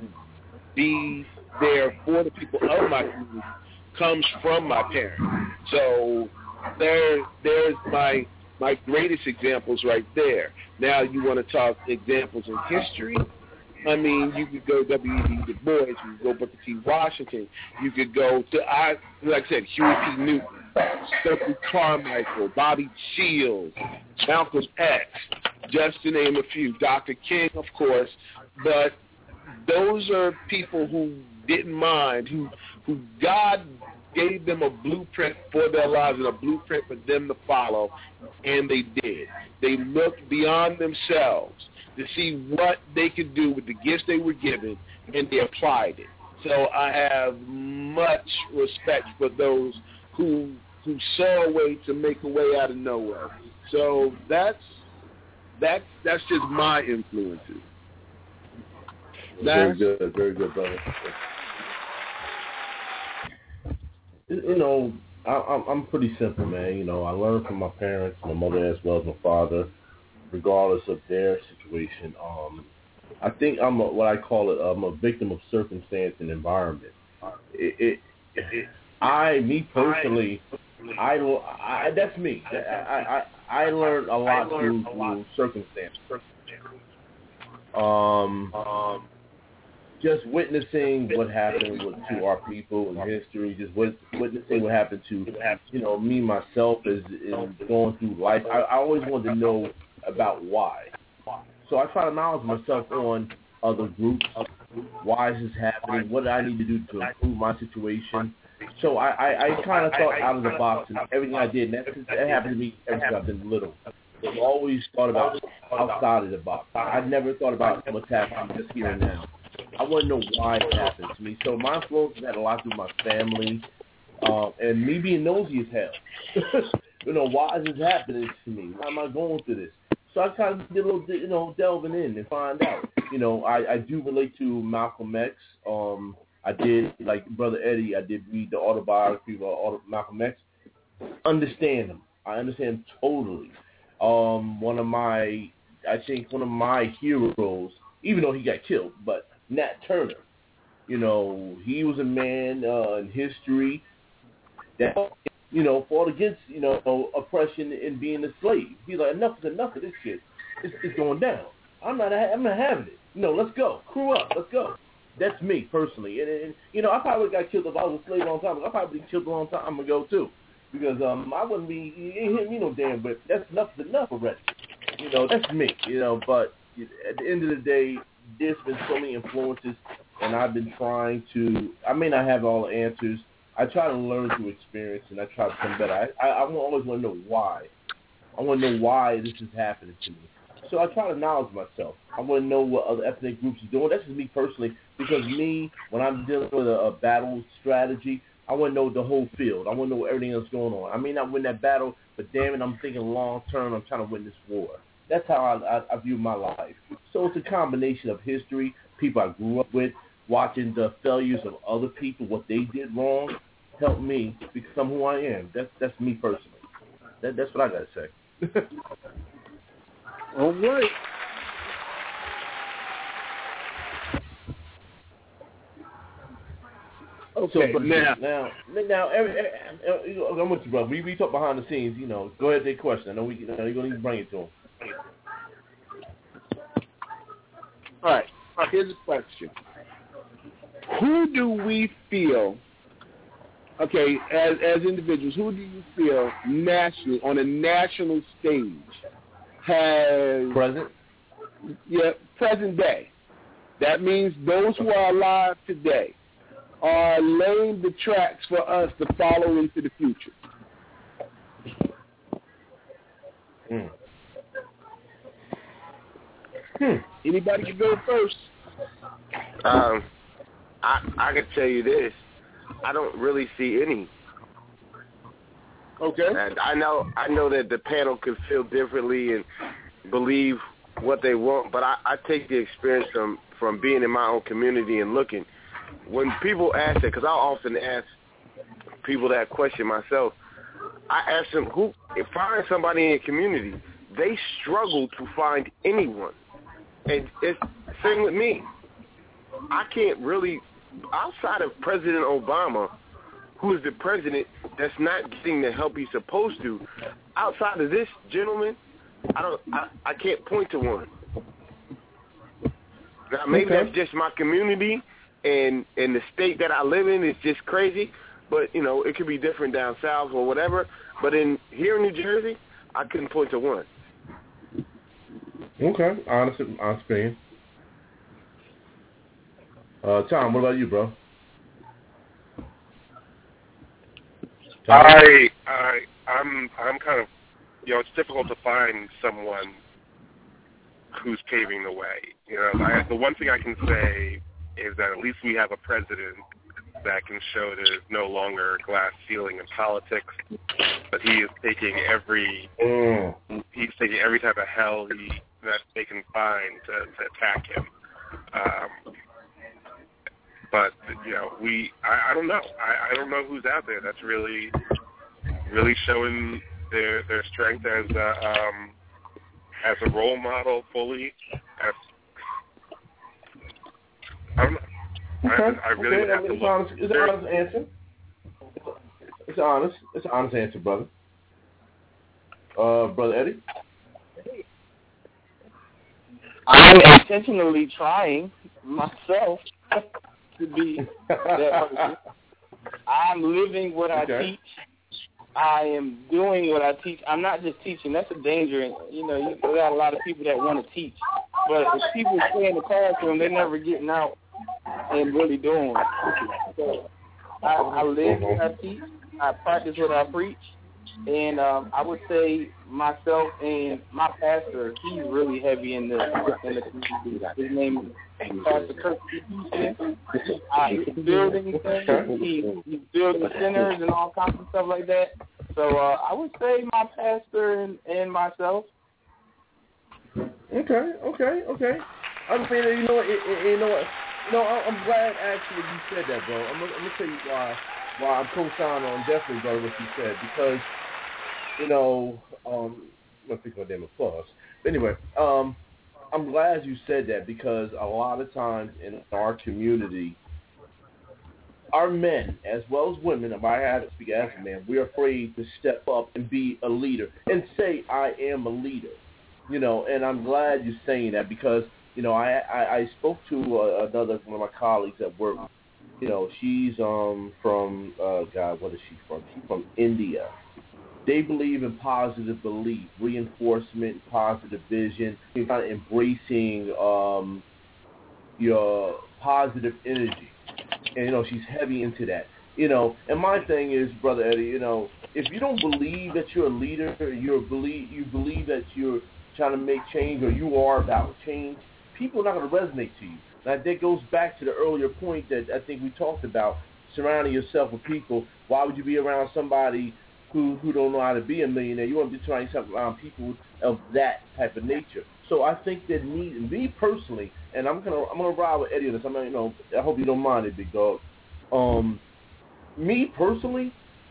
be there for the people of my community comes from my parents. So there, there's my my greatest examples right there. Now you want to talk examples in history? I mean, you could go W E B Du Bois, you could go Booker T. Washington, you could go to, I like I said, Huey P. Newton, Stokely Carmichael, Bobby Shields, Malcolm X, just to name a few. Doctor King, of course, but those are people who didn't mind, who who God gave them a blueprint for their lives and a blueprint for them to follow, and they did. They looked beyond themselves to see what they could do with the gifts they were given, and they applied it. So I have much respect for those who who saw a way to make a way out of nowhere. So that's that's that's just my influences. Very good, very good, brother. You know, I, I'm I'm pretty simple, man. You know, I learned from my parents, my mother as well as my father, regardless of their situation. Um, I think I'm a, what I call it. I'm a victim of circumstance and environment. It, it, it I, me personally, I, I that's me. I I, I learned a lot through, through circumstance. Um. um Just witnessing what happened with, to our people in history, just witnessing what happened to, you know, me, myself, as in going through life. I, I always wanted to know about why. So I try to knowledge myself on other groups. Why is this happening? What do I need to do to improve my situation? So I, I, I kind of thought out of the box and everything I did. And that, that happened to me ever since I've been little. I've always thought about outside of the box. I never thought about what's happening just here and now. I want to know why it happened to me. So my influence had a lot to do with my family, uh, and me being nosy as hell. You know, why is this happening to me? Why am I going through this? So I kind of did a little, you know, delving in and find out. You know, I, I do relate to Malcolm X. Um, I did, like Brother Eddie, I did read the autobiography of Malcolm X. Understand him. I understand totally. Um, one of my, I think one of my heroes, even though he got killed, but Nat Turner, you know, he was a man uh, in history that, you know, fought against, you know, oppression and being a slave. He's like, enough is enough of this shit. It's, it's going down. I'm not, I'm not having it. You know, let's go. Crew up. Let's go. That's me personally. And, and you know, I probably got killed if I was a slave a long time ago. I probably been killed a long time ago too. because um, I wouldn't be, it ain't hit me no damn, but that's enough is enough already. You know, that's me, you know, but at the end of the day, there's been so many influences, and I've been trying to, I may not have all the answers. I try to learn through experience, and I try to become better. I, I, I always want to know why. I want to know why this is happening to me. So I try to knowledge myself. I want to know what other ethnic groups are doing. That's just me personally, because me, when I'm dealing with a, a battle strategy, I want to know the whole field. I want to know everything that's going on. I may not win that battle, but damn it, I'm thinking long term. I'm trying to win this war. That's how I, I, I view my life. So it's a combination of history, people I grew up with, watching the failures of other people, what they did wrong, helped me become who I am. That's that's me personally. That, that's what I got to say. All right. Okay, so, now, now, now, every, every, I'm with you, brother. We, we talk behind the scenes, you know. Go ahead, take a question. I know we, you know, you're going to bring it to him. All right, here's a question. Who do we feel, okay, as as individuals, who do you feel nationally, on a national stage, has... Present? Yeah, present day. That means those who are alive today are laying the tracks for us to follow into the future. Hmm. Hmm. Anybody can go first. Um, I I can tell you this. I don't really see any. Okay. And I know I know that the panel could feel differently and believe what they want, but I, I take the experience from, from being in my own community and looking. When people ask that, because I often ask people that question myself, I ask them, who find somebody in your community. They struggle to find anyone. And it's the same with me. I can't really, outside of President Obama, who is the president that's not getting the help he's supposed to, outside of this gentleman, I don't, I, I can't point to one. Now, maybe okay. that's just my community, and and the state that I live in is just crazy, but, you know, it could be different down south or whatever. But in here in New Jersey, I couldn't point to one. Okay, honest, honest opinion. Uh, Tom, what about you, bro? Tom? I, I, I'm, I'm kind of, you know, it's difficult to find someone who's paving the way. You know, I, the one thing I can say is that at least we have a president that can show there's no longer a glass ceiling in politics, but he is taking every, mm. he's taking every type of hell he that they can find to, to attack him. Um, but you know, we, I, I don't know, I, I don't know who's out there that's really, really showing their their strength as a, um, as a role model fully. As, I don't know. Okay. I, I really okay. would have it's to look. Honest, it's an honest answer. It's honest. It's an honest answer, brother. Uh, brother Eddie. I'm intentionally trying myself to be that person. I'm living what okay. I teach. I am doing what I teach. I'm not just teaching. That's a danger. You know, you got a lot of people that want to teach. But if people stay in the classroom, they're never getting out and really doing it. So I, I live what I teach. I practice what I preach. And um, I would say myself and my pastor, he's really heavy in the in the community. His name is Pastor Kirk Houston. Uh, he's building things. He, he's building centers and all kinds of stuff like that. So uh, I would say my pastor and, and myself. Okay, okay, okay. I'm saying that, you know what, it, it, you know what, no, I'm glad actually you said that, bro. I'm, I'm gonna tell you why why I'm co-signing on definitely, brother, what you said, because, you know, um, I'm gonna think my damn applause. But anyway, um, I'm glad you said that, because a lot of times in our community, our men, as well as women, if I had to speak as a man, we're afraid to step up and be a leader and say, I am a leader. You know, and I'm glad you're saying that, because, you know, I I, I spoke to uh, another one of my colleagues at work, You know, she's um from uh God, what is she from? She's from India. They believe in positive belief, reinforcement, positive vision, kind of embracing um your positive energy. And you know, she's heavy into that. You know, and my thing is, Brother Eddie, you know, if you don't believe that you're a leader, you're believe you believe that you're trying to make change or you are about change, people are not going to resonate to you. Now, that goes back to the earlier point that I think we talked about, surrounding yourself with people. Why would you be around somebody who who don't know how to be a millionaire? You want to be surrounding yourself around people of that type of nature. So I think that me, me personally, and I'm gonna I'm gonna ride with Eddie on this. I'm gonna, you know, I hope you don't mind it, big dog. Um, me personally,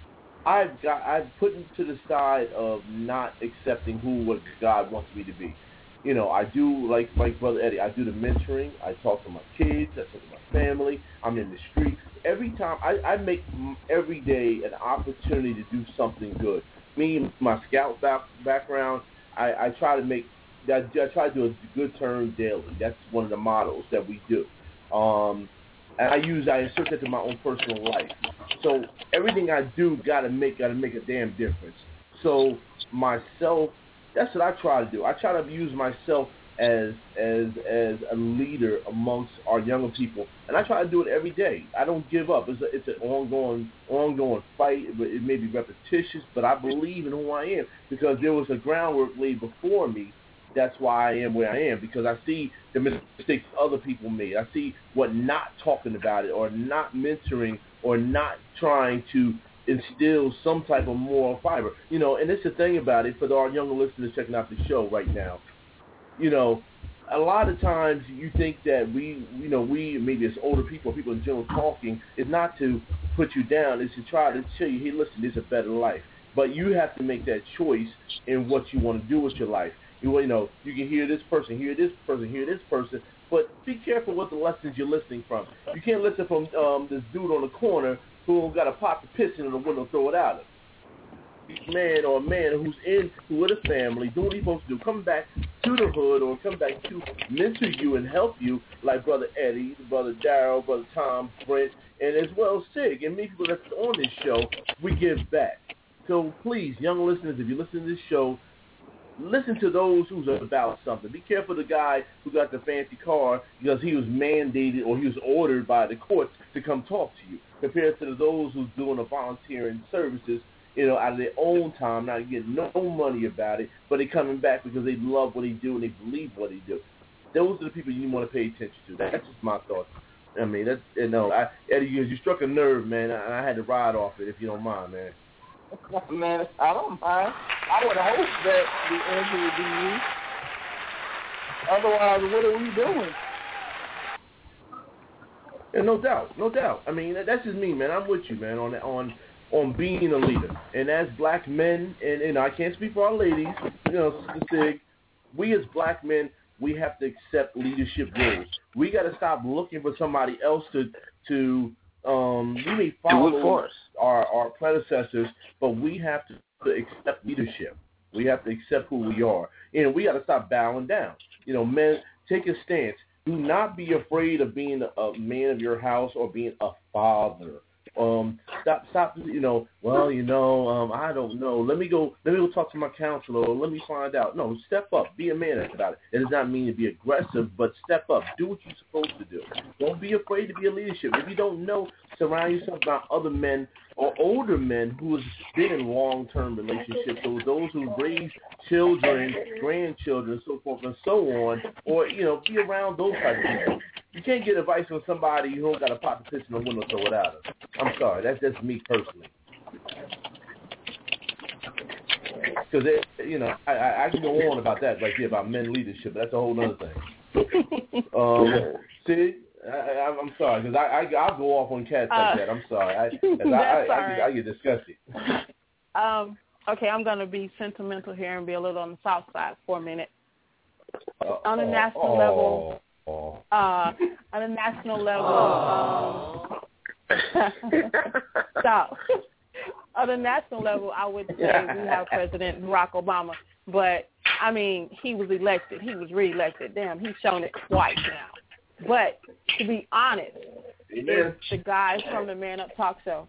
I've got I've put to the side of not accepting who what God wants me to be. You know, I do, like like Brother Eddie, I do the mentoring. I talk to my kids. I talk to my family. I'm in the street. Every time, I, I make every day an opportunity to do something good. Me, my scout back, background, I, I try to make, I, I try to do a good turn daily. That's one of the models that we do. Um, and I use, I insert that to my own personal life. So everything I do got to make, got to make a damn difference. So myself, that's what I try to do. I try to use myself as as as a leader amongst our younger people, and I try to do it every day. I don't give up. It's a, it's an ongoing ongoing fight. It may be repetitious, but I believe in who I am because there was a groundwork laid before me. That's why I am where I am, because I see the mistakes other people made. I see what not talking about it or not mentoring or not trying to instill some type of moral fiber. You know, and it's the thing about it for our younger listeners checking out the show right now. You know, a lot of times you think that we, you know, we, maybe as older people, people in general talking, is not to put you down, it's to try to tell you, hey, listen, there's a better life. But you have to make that choice in what you want to do with your life. You, you know, you can hear this person, hear this person, hear this person, but be careful what the lessons you're listening from. You can't listen from um, this dude on the corner who got a pot to piss in the window and throw it out of. Man or a man who's in with a family, doing what he's supposed to do, come back to the hood or come back to mentor you and help you, like Brother Eddie, Brother Darryl, Brother Tom, Brent, and as well Sig, and many people that's on this show, we give back. So please, young listeners, if you listen to this show, listen to those who's about something. Be careful of the guy who got the fancy car because he was mandated or he was ordered by the courts to come talk to you, compared to those who's doing the volunteering services, you know, out of their own time, not getting no money about it, but they coming back because they love what they do and they believe what they do. Those are the people you want to pay attention to. That's just my thoughts. I mean, that's, you know, I, Eddie, you, you struck a nerve, man, and I had to ride off it, if you don't mind, man. Man, I don't mind. I would hope that the answer would be you. Otherwise, what are we doing? Yeah, no doubt, no doubt. I mean, that's just me, man. I'm with you, man, on on on being a leader. And as black men, and, and I can't speak for our ladies, you know, Sig, we as black men, we have to accept leadership roles. We got to stop looking for somebody else to to. Um, we may follow our our predecessors, but we have to accept leadership. We have to accept who we are, and we got to stop bowing down. You know, men, take a stance. Do not be afraid of being a man of your house or being a father. Um, stop, stop. You know, well, you know, um, I don't know. Let me go. Let me go talk to my counselor. Or let me find out. No, step up. Be a man about it. It does not mean to be aggressive, but step up. Do what you're supposed to do. Don't be afraid to be a leadership. If you don't know, surround yourself by other men or older men who have been in long-term relationships. So those who raise children, grandchildren, so forth and so on, or you know, be around those type of people. You can't get advice from somebody who don't got a pot to piss in the window, throw it out of. I'm sorry, that's just me personally. Because, you know, I, I can go on about that right here, about men leadership, but that's a whole other thing. um, see, I, I, I'm sorry, because I, I, I'll go off on cats like uh, that. I'm sorry. I, I, I, I, I, get, I get disgusted. Um, okay, I'm going to be sentimental here and be a little on the south side for a minute. Uh, on a national oh, level... Oh. Uh, on a national level, um, stop. On a national level, I would say we have President Barack Obama, but I mean, he was elected, he was reelected. Damn, he's shown it twice now. But to be honest, is the guys from the Man Up Talk Show.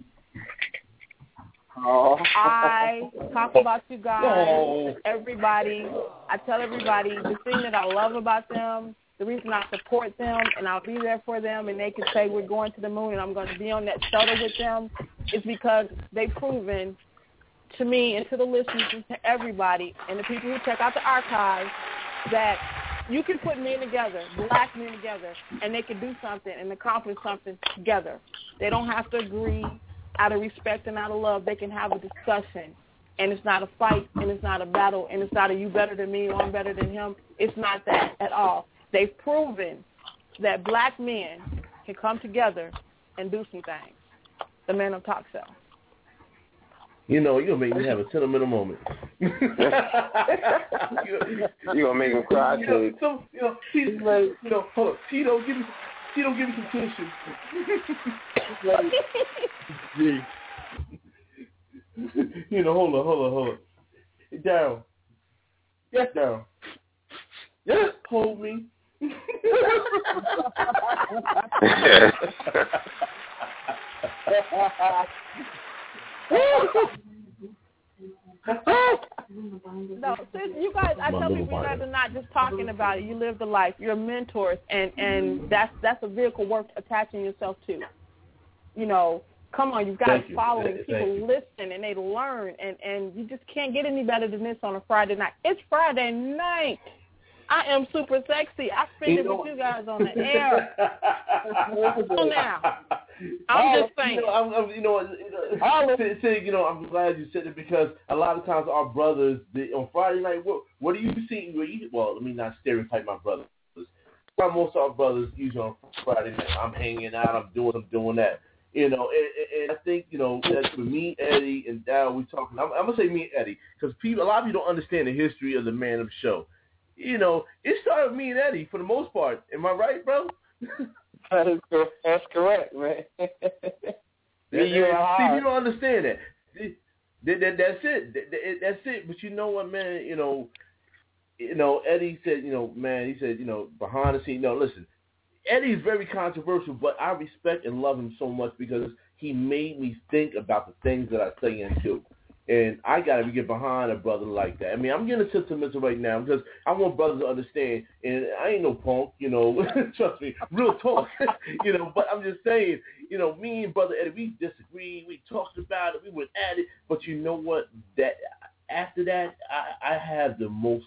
Oh. I talk about you guys, Oh. everybody. I tell everybody the thing that I love about them, the reason I support them, and I'll be there for them, and they can say we're going to the moon and I'm going to be on that shuttle with them, is because they've proven to me and to the listeners and to everybody and the people who check out the archives that you can put men together, black men together, and they can do something and accomplish something together. They don't have to agree. Out of respect and out of love, they can have a discussion, and it's not a fight, and it's not a battle, and it's not a you better than me or I'm better than him. It's not that at all. They've proven that black men can come together and do some things. The Man Up Talk Show. You know, you're going to make me have a sentimental moment. You're going to make him cry, you know, so, you know, Tito, you know, hold on. Tito, give me, Tito, give me some tissue. You know, hold on, hold on, hold on. Down. Yes, down. Yes, hold me. No, sis, you guys, I tell people you guys are not just talking about it. You live the life. You're mentors, and, and that's that's a vehicle worth attaching yourself to. You know, come on, you've got Thank a you. following. Thank People you. listen, and they learn, and, and you just can't get any better than this on a Friday night. It's Friday night. I am super sexy. I spend it with you guys on the air. So now, I'm just saying. You know, I'm, I'm, you know, you know, say, say, you know, I'm glad you said it because a lot of times our brothers they, on Friday night. What, what do you see? Well, you, well, let me not stereotype my brothers. Most of our brothers usually on Friday night. I'm hanging out. I'm doing. I'm doing that. You know, and, and I think you know that for me, Eddie, and Dow, we talking. I'm, I'm gonna say me and Eddie because people, a lot of you don't understand the history of the Man Up Show. You know, it started with me and Eddie for the most part. Am I right, bro? That is, that's correct, man. That, that, see, you don't understand that. That, that. That's it. That, that, that's it. But you know what, man? You know, you know, Eddie said, you know, man, he said, you know, behind the scenes. No, listen, Eddie's very controversial, but I respect and love him so much because he made me think about the things that I say and do. And I got to get behind a brother like that. I mean, I'm getting sentimental right now because I want brothers to understand. And I ain't no punk, you know. Trust me, real talk, you know. But I'm just saying, you know, me and Brother Eddie, we disagreed. We talked about it. We went at it. But you know what? That after that, I, I have the most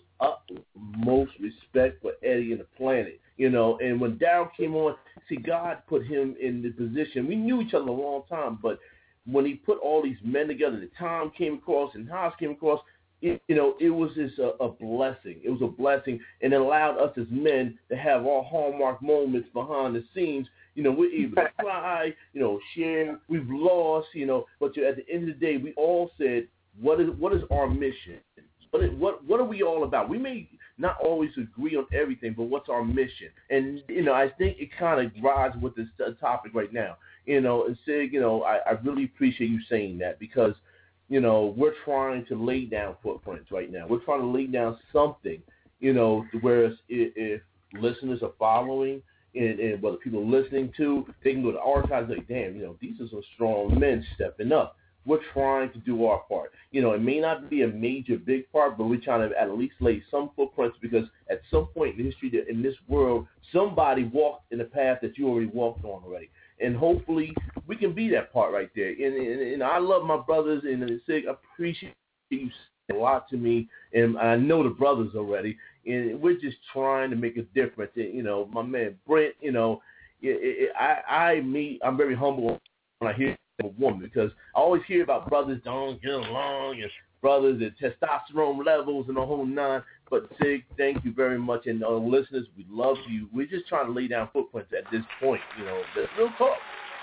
utmost respect for Eddie and the planet, you know. And when Daryl came on, see, God put him in the position. We knew each other a long time, but when he put all these men together, the Tom came across and Haas came across, it, you know, it was just a, a blessing. It was a blessing, and it allowed us as men to have our hallmark moments behind the scenes. You know, we're able to cry, you know, share. We've lost, you know, but at the end of the day, we all said, what is what is our mission? What is, what what are we all about? We may not always agree on everything, but what's our mission? And, you know, I think it kind of rides with this uh, topic right now. You know, and Sig, you know, I, I really appreciate you saying that because, you know, we're trying to lay down footprints right now. We're trying to lay down something, you know, whereas if, if listeners are following and, and whether people are listening to, they can go to archives like, damn, you know, these are some strong men stepping up. We're trying to do our part. You know, it may not be a major, big part, but we're trying to at least lay some footprints because at some point in history, in this world, somebody walked in the path that you already walked on already. And hopefully we can be that part right there. And, and, and I love my brothers, and Sig, I appreciate you saying a lot to me, and I know the brothers already. And we're just trying to make a difference. And, you know, my man Brent, you know, it, it, I, I meet, I'm very humble when I hear a woman because I always hear about brothers don't get along and brothers and testosterone levels and the whole nine. But Sig, thank you very much, and uh, listeners, we love you. We're just trying to lay down footprints at this point. You know, that's real talk.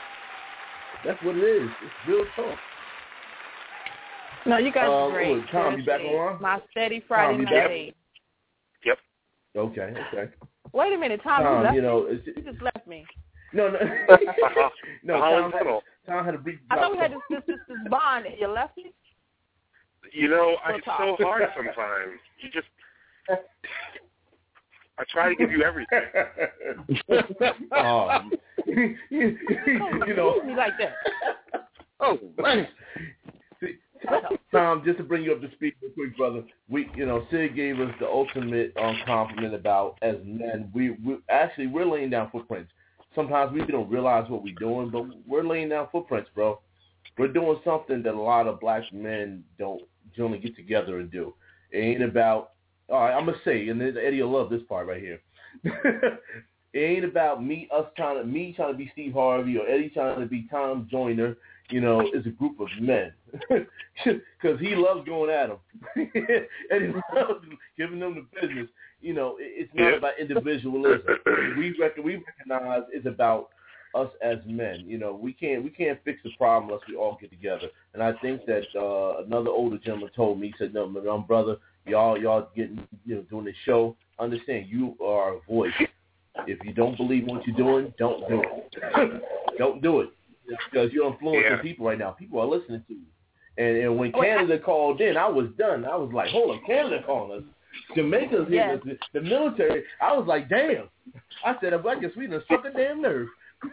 That's what it is. It's real talk. No, you guys uh, are great. Oh, Tom, you back on? My steady Friday Tom, night. Yep. Okay. Okay. Wait a minute, Tom. Tom, you, left you know, me? you just left me. No, no, no. Tom had, Tom had a brief. I thought we had this this this, this bond. And you left me. You know, I, it's so hard sometimes. You just, I try to give you everything. um, you, like that. Oh, man. See, Tom, just to bring you up to speed real quick, brother, we, you know, Sid gave us the ultimate um, compliment about as men, we, we actually, we're laying down footprints. Sometimes we don't realize what we're doing, but we're laying down footprints, bro. We're doing something that a lot of black men don't generally get together and do. It ain't about, all right, I'm going to say, and Eddie will love this part right here. It ain't about me, us trying to, me trying to be Steve Harvey or Eddie trying to be Tom Joyner. You know, it's a group of men. Because he loves going at them. And he loves giving them the business. You know, it's not yeah. about individualism. We reckon, we recognize it's about us as men. You know, we can't we can't fix the problem unless we all get together. And I think that uh, another older gentleman told me, he said, no, no, brother, y'all y'all getting, you know, doing this show, understand you are a voice. If you don't believe in what you're doing, don't do it. Don't do it. Because you're influencing yeah. people right now. People are listening to you. And, and when Canada called in, I was done. I was like, hold on, Canada calling us. Jamaica's here. Yes. The, the military. I was like, damn. I said, I guess we done struck a damn nerve.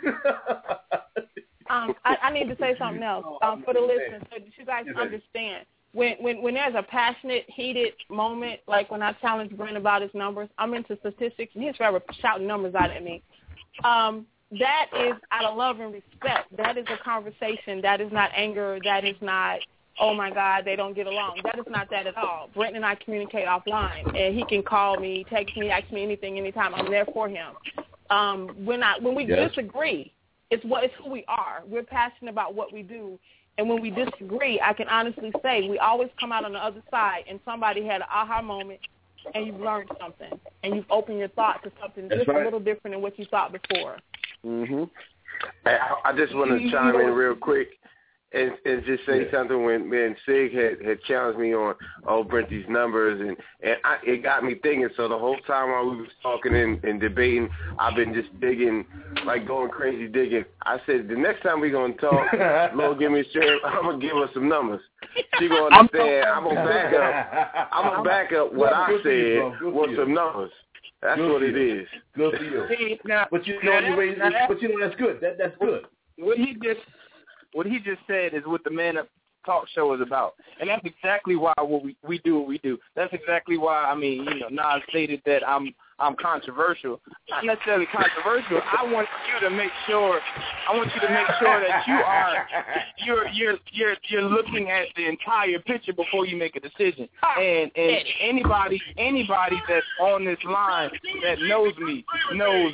um, I, I need to say something else um, for the listeners so that you guys understand. When, when when there's a passionate, heated moment, like when I challenged Brent about his numbers, I'm into statistics, and he's forever shouting numbers out at me. Um, that is out of love and respect. That is a conversation. That is not anger. That is not, oh, my God, they don't get along. That is not that at all. Brent and I communicate offline, and he can call me, text me, ask me anything, anytime. I'm there for him. Um, when I when we yes. disagree, it's what it's who we are. We're passionate about what we do. And when we disagree, I can honestly say we always come out on the other side, and somebody had an aha moment, and you've learned something, and you've opened your thought to something That's just right. a little different than what you thought before. Mhm. I, I just want to chime in real quick and, and just say yeah. something. When man Sig had, had challenged me on oh Brent these numbers, and and I, it got me thinking. So the whole time while we was talking and, and debating, I've been just digging, like going crazy digging. I said the next time we gonna talk, Lord give me strength, I'm gonna give her some numbers. She gonna understand. I'm gonna back up. I'm gonna back up what I said with some numbers. That's good what it is. Good for you. See, now, but you know, you raise, but you know that's good. That that's good. What he just what he just said is what the Man Up Talk Show is about, and that's exactly why what we we do what we do. That's exactly why I mean, you know, Nas stated that I'm I'm controversial. Not necessarily controversial. I want you to make sure. I want you to make sure that you are you're you're you're you're looking at the entire picture before you make a decision. And and anybody anybody that's on this line that knows me knows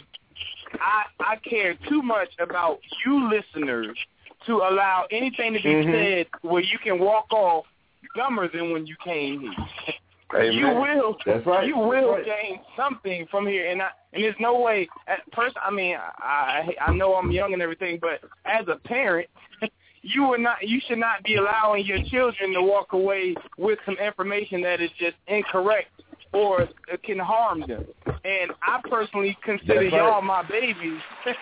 I I care too much about you listeners to allow anything to be mm-hmm. said where you can walk off dumber than when you came here. Amen. You will. That's right. You will right. gain something from here, and I, and there's no way. At first, I mean, I I know I'm young and everything, but as a parent, you are not. You should not be allowing your children to walk away with some information that is just incorrect or can harm them. And I personally consider right. y'all my babies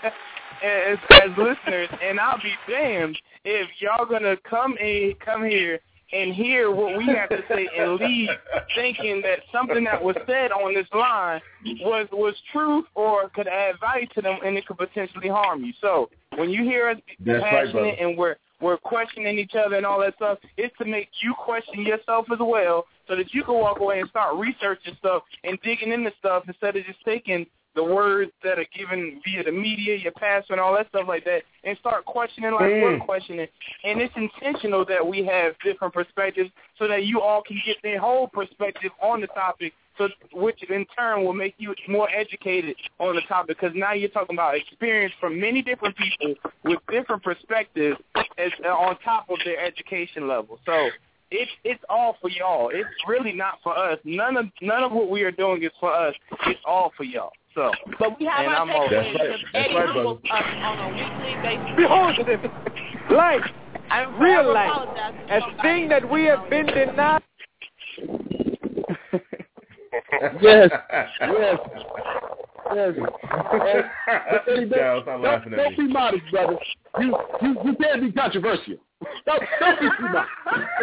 as as listeners, and I'll be damned if y'all gonna come in, come here. and hear what we have to say and leave thinking that something that was said on this line was was truth or could add value to them, and it could potentially harm you. So when you hear us be That's passionate right, and we're we're questioning each other and all that stuff, it's to make you question yourself as well, so that you can walk away and start researching stuff and digging into stuff instead of just taking the words that are given via the media, your pastor, and all that stuff like that, and start questioning like mm. we're questioning. And it's intentional that we have different perspectives so that you all can get their whole perspective on the topic, so which in turn will make you more educated on the topic, because now you're talking about experience from many different people with different perspectives as, uh, on top of their education level. So It's it's all for y'all. It's really not for us. None of none of what we are doing is for us. It's all for y'all. So, but we have our takeaways because Eddie right, humbles us on a weekly basis. Behold it, life, real life, a thing that we have been denied. yes, yes, yes. And, Charles, I'm laughing don't, at don't be modest, brother. You you you can't be controversial. Don't, don't be too much.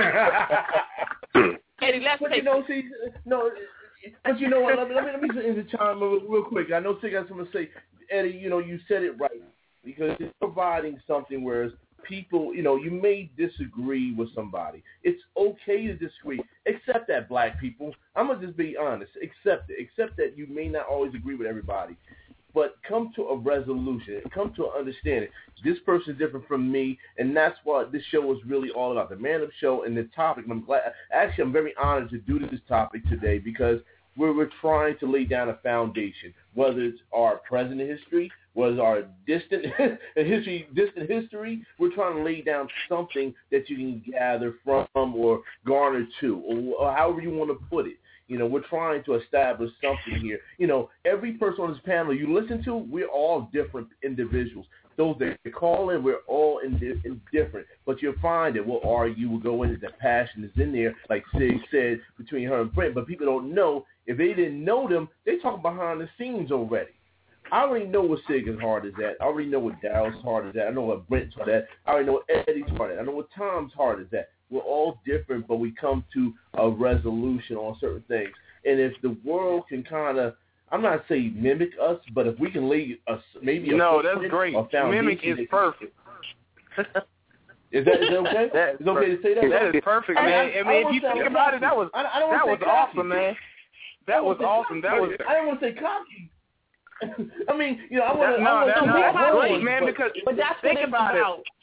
Eddie, let's but take you know, see, no, but you know what? Let me let me, let me into chime real, real quick. I know Sig has something to say. Eddie, you know, you said it right, because it's providing something where people, you know, you may disagree with somebody. It's okay to disagree. Accept that, black people. I'm going to just be honest. Accept it. Accept that you may not always agree with everybody. But come to a resolution. Come to an understanding. This person is different from me, and that's what this show is really all about, the Man Up Show and the topic. And I'm glad. Actually, I'm very honored to do this topic today because we're, we're trying to lay down a foundation, whether it's our present history, whether it's our distant history, distant history. We're trying to lay down something that you can gather from or garner to, or, or however you want to put it. You know, we're trying to establish something here. You know, every person on this panel you listen to, we're all different individuals. Those that call in, we're all indi- indifferent. But you'll find that we'll argue, we'll go into that passion is in there, like Sig said, between her and Brent. But people don't know. If they didn't know them, they talk behind the scenes already. I already know what Sig's heart is at. I already know what Daryl's heart is at. I know what Brent's heart is at. I already know what Eddie's heart is at. I know what Tom's heart is at. We're all different, but we come to a resolution on certain things. And if the world can kind of, I'm not saying mimic us, but if we can lay a, maybe a no, that's great. Mimic is perfect. Is that, is that okay? That is it's okay to say that? That is perfect, man. I, I, I mean, if you think about it, that was I, I don't that was cocky. awesome, man. That was awesome. That was. I don't want to say cocky. I mean, you know, I want to. No, that's, no, that's great, man. Because but that's think what about about. it.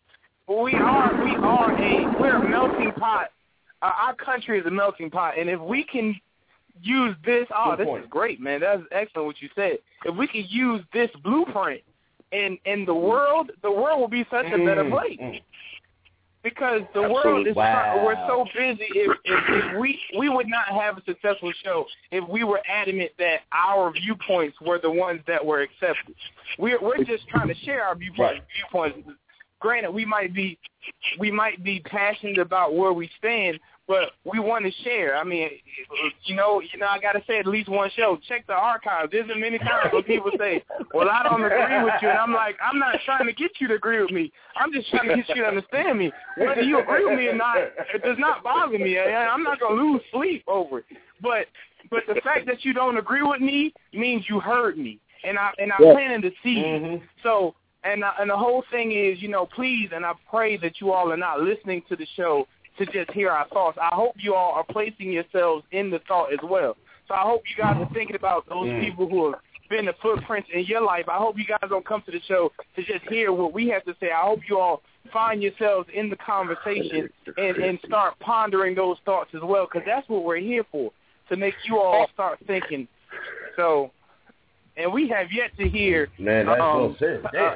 We are, we are a, we're a melting pot. Uh, our country is a melting pot, and if we can use this, oh, Good this point. is great, man. That's excellent what you said. If we can use this blueprint in in the world, the world will be such a better place. Mm. Because the Absolutely. world is, wow. try- we're so busy. If, if, if we we would not have a successful show if we were adamant that our viewpoints were the ones that were accepted. We're we're just trying to share our viewpoints. Right. Viewpoints. Granted, we might be we might be passionate about where we stand, but we want to share. I mean, you know, you know, I gotta say at least one show. Check the archives. There's been many times where people say, "Well, I don't agree with you," and I'm like, I'm not trying to get you to agree with me. I'm just trying to get you to understand me. Whether you agree with me or not, it does not bother me. I'm not gonna lose sleep over it. But but the fact that you don't agree with me means you heard me, and I and I'm yeah. planting the seed. Mm-hmm. So. And uh, and the whole thing is, you know, please, and I pray that you all are not listening to the show to just hear our thoughts. I hope you all are placing yourselves in the thought as well. So I hope you guys are thinking about those mm. people who have been the footprints in your life. I hope you guys don't come to the show to just hear what we have to say. I hope you all find yourselves in the conversation and, and start pondering those thoughts as well, because that's what we're here for, to make you all start thinking. So, and we have yet to hear. Man, that's um, well said. Damn.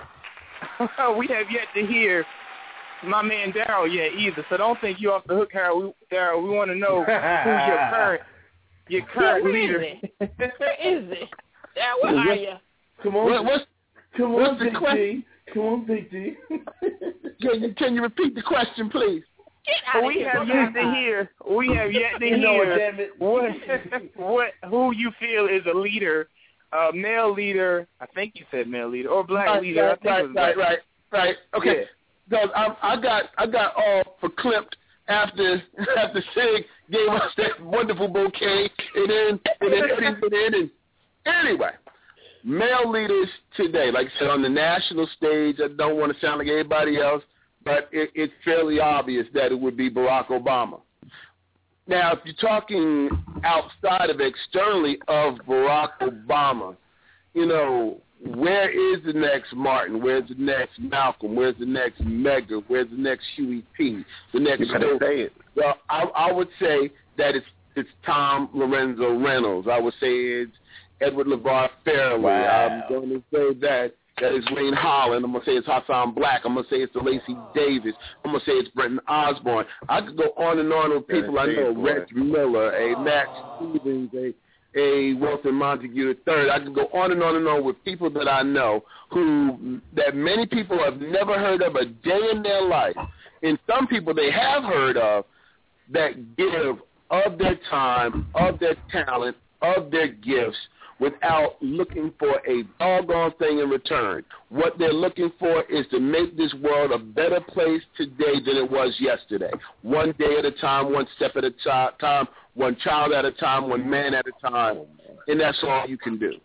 we have yet to hear my man Daryl yet either, so don't think you off the hook, Daryl. We, Daryl, we want to know who your current your current yeah, leader is. Where is it? Daryl, where are you? Come on, what, what's, come what's on, the Big question? D. Come on, Big D. Can you can you repeat the question, please? We have yet to hear. We have yet to you know hear what, what who you feel is a leader. Uh, male leader, I think you said male leader, or black right, leader. Right, I think right, it was right, black. right, right. Okay, because yeah. I, I got I got all for clipped after after Sig gave us that wonderful bouquet, and then and then people in and anyway, male leaders today, like I said, on the national stage. I don't want to sound like everybody else, but it, it's fairly obvious that it would be Barack Obama. Now, if you're talking outside of externally of Barack Obama, you know, where is the next Martin? Where's the next Malcolm? Where's the next Medgar? Where's the next Huey P? The next you better say it. Well, I, I would say that it's it's Tom Lorenzo Reynolds. I would say it's Edward LeVar Fairley. Wow. I'm going to say that. That is Wayne Holland. I'm going to say it's Hassan Black. I'm going to say it's the Lacey Davis. I'm going to say it's Brenton Osborne. I could go on and on with people I know, Reg Miller, a Matt Stevens, a, a Wilson Montague the third. I could go on and on and on with people that I know who that many people have never heard of a day in their life. And some people they have heard of that give of their time, of their talent, of their gifts, without looking for a doggone thing in return. What they're looking for is to make this world a better place today than it was yesterday. One day at a time, one step at a time, one child at a time, one man at a time, and that's all you can do.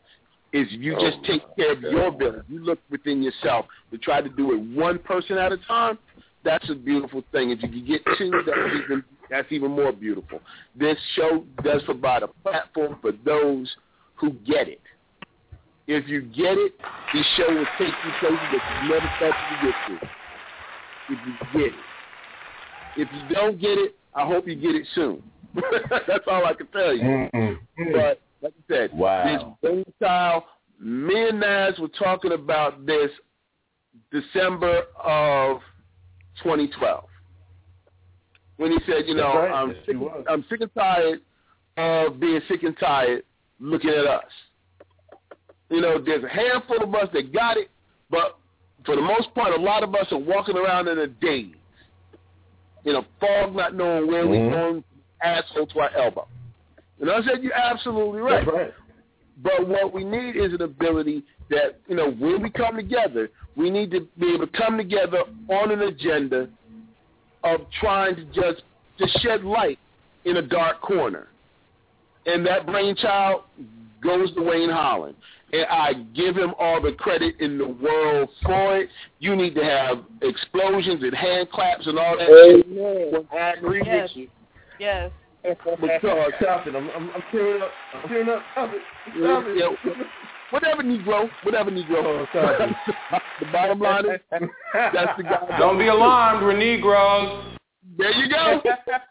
is you Oh, just take care of your village. You look within yourself. To try to do it one person at a time, that's a beautiful thing. If you can get two, that's even, that's even more beautiful. This show does provide a platform for those who get it. If you get it, this show will take you places that you never thought you could get to. If you get it. If you don't get it, I hope you get it soon. That's all I can tell you. Mm-hmm. But like I said, wow. this brainchild, me and Naz were talking about this December of twenty twelve. When he said, you know, right. I'm, yes, sick, I'm sick and tired of being sick and tired looking at us. You know, there's a handful of us that got it, but for the most part, a lot of us are walking around in a daze, in a fog, not knowing where mm-hmm. we're going, asshole to our elbow. And I said, you're absolutely right. That's right. But what we need is an ability that, you know, when we come together, we need to be able to come together on an agenda of trying to just to shed light in a dark corner. And that brainchild goes to Wayne Holland. And I give him all the credit in the world for it. You need to have explosions and hand claps and all that. Amen. I agree yes. with you. Yes. Because, Captain, I'm, I'm, I'm tearing up. I'm tearing up. Stop it. Stop it. Yeah, whatever, Negro. Whatever, Negro. Oh, the bottom line is, that's the guy. Don't be alarmed. We're Negroes. There you go.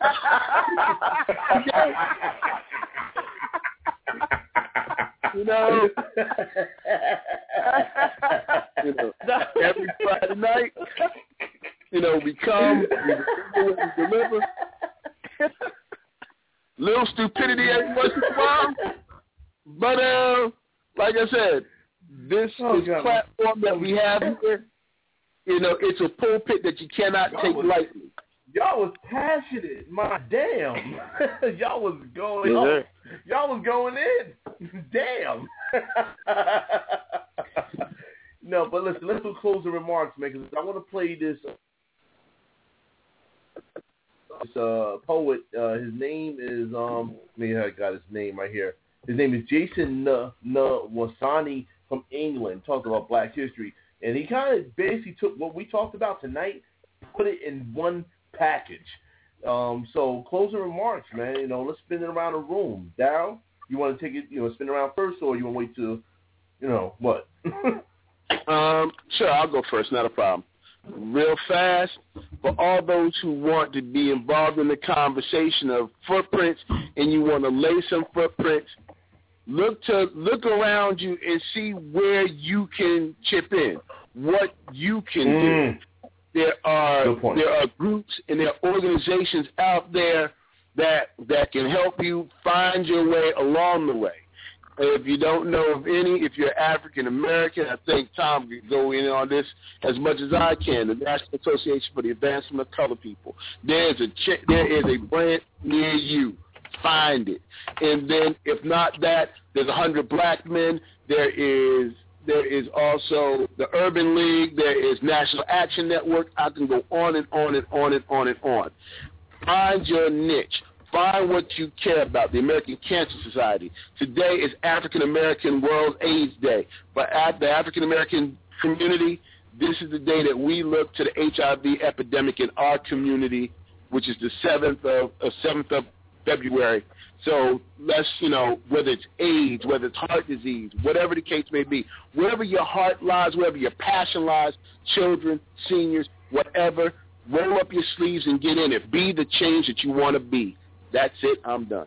You know, you know, every Friday night, you know, we come, we deliver, we deliver. Little stupidity every once in a while. But, uh, like I said, this, oh, this God. platform that we have here, you know, it's a pulpit that you cannot y'all take was, lightly. Y'all was passionate. My damn. Y'all was going yes, on. Y'all was going in. Damn. No, but listen, let's do closing remarks, man, because I want to play this. This uh, poet, uh, his name is, um, maybe I got his name right here. His name is Jason Nawasani from England, talking about Black history. And he kind of basically took what we talked about tonight, put it in one package. Um, so closing remarks, man, you know, let's spin it around the room. Darryl, you want to take it, you know, spin around first, or you want to wait to, you know, what? um, sure, I'll go first, not a problem. Real fast, for all those who want to be involved in the conversation of footprints and you want to lay some footprints, look to look around you and see where you can chip in, what you can mm. do. There are there are groups and there are organizations out there that that can help you find your way along the way. If you don't know of any, if you're African American, I think Tom can go in on this as much as I can. The National Association for the Advancement of Colored People. There's a ch- there is a branch near you. Find it, and then if not that, there's a hundred black men. There is there is also the Urban League. There is National Action Network. I can go on and on and on and on and on. Find your niche. Find what you care about. The American Cancer Society. Today is African American World AIDS Day. But at the African American community, this is the day that we look to the H I V epidemic in our community, which is the seventh of uh, seventh of February. So let's, you know, whether it's AIDS, whether it's heart disease, whatever the case may be, wherever your heart lies, wherever your passion lies, children, seniors, whatever, roll up your sleeves and get in it. Be the change that you want to be. That's it. I'm done.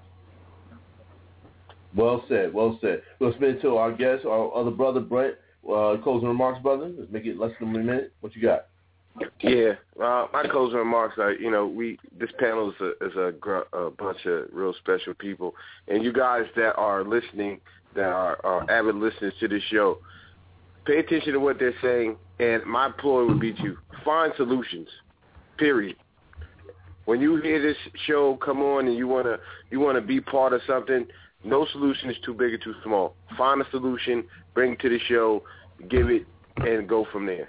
Well said. Well said. Let's spin it to our guest, our other brother, Brett. Uh, closing remarks, brother. Let's make it less than a minute. What you got? Yeah, uh, my closing remarks are, you know, we this panel is a, is a, gr- a bunch of real special people, and you guys that are listening, that are, are avid listeners to this show, pay attention to what they're saying, and my ploy would be to find solutions. Period. When you hear this show come on and you wanna you wanna be part of something, no solution is too big or too small. Find a solution, bring it to the show, give it, and go from there.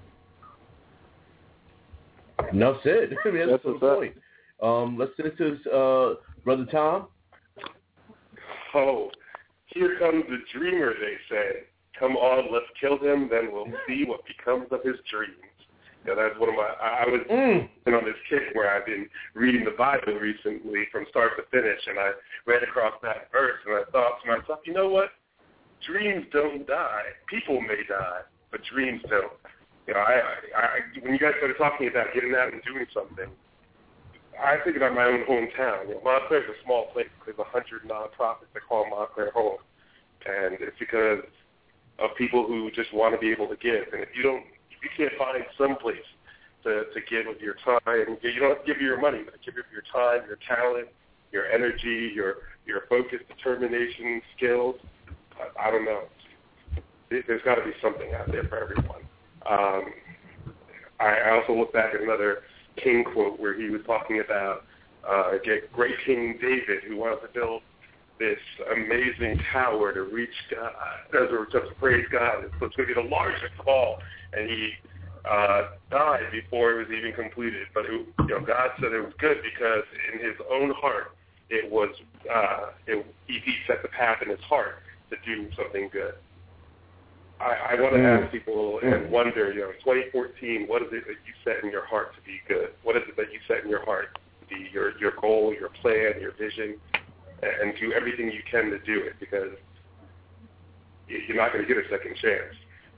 Enough said. I mean, that's, that's the point. Um, let's send it to uh, Brother Tom. Oh, here comes the dreamer, they say. Come on, let's kill him, then we'll see what becomes of his dreams. Yeah, that's one of my, I, I was mm. on this kick where I've been reading the Bible recently from start to finish, and I read across that verse, and I thought to myself, you know what? Dreams don't die. People may die, but dreams don't. You know, I, I, I when you guys started talking about getting out and doing something, I think about my own hometown. You know, Montclair is a small place. There's a hundred nonprofits that call Montclair home, and it's because of people who just want to be able to give. And if you don't, if you can't find some place to, to give of your time, you don't have to give your money, but give of your time, your talent, your energy, your your focus, determination, skills. I, I don't know. There's got to be something out there for everyone. Um, I, I also look back at another King quote where he was talking about uh, great King David, who wanted to build this amazing tower to reach God, as a, just to praise God. So it's going to be the largest of all, and he uh, died before it was even completed. But it, you know, God said it was good because in His own heart, it was uh, it, he, he set the path in His heart to do something good. I, I want to mm. ask people and wonder, you know, in twenty fourteen, what is it that you set in your heart to be good? What is it that you set in your heart to be your, your goal, your plan, your vision, and do everything you can to do it, because you're not going to get a second chance.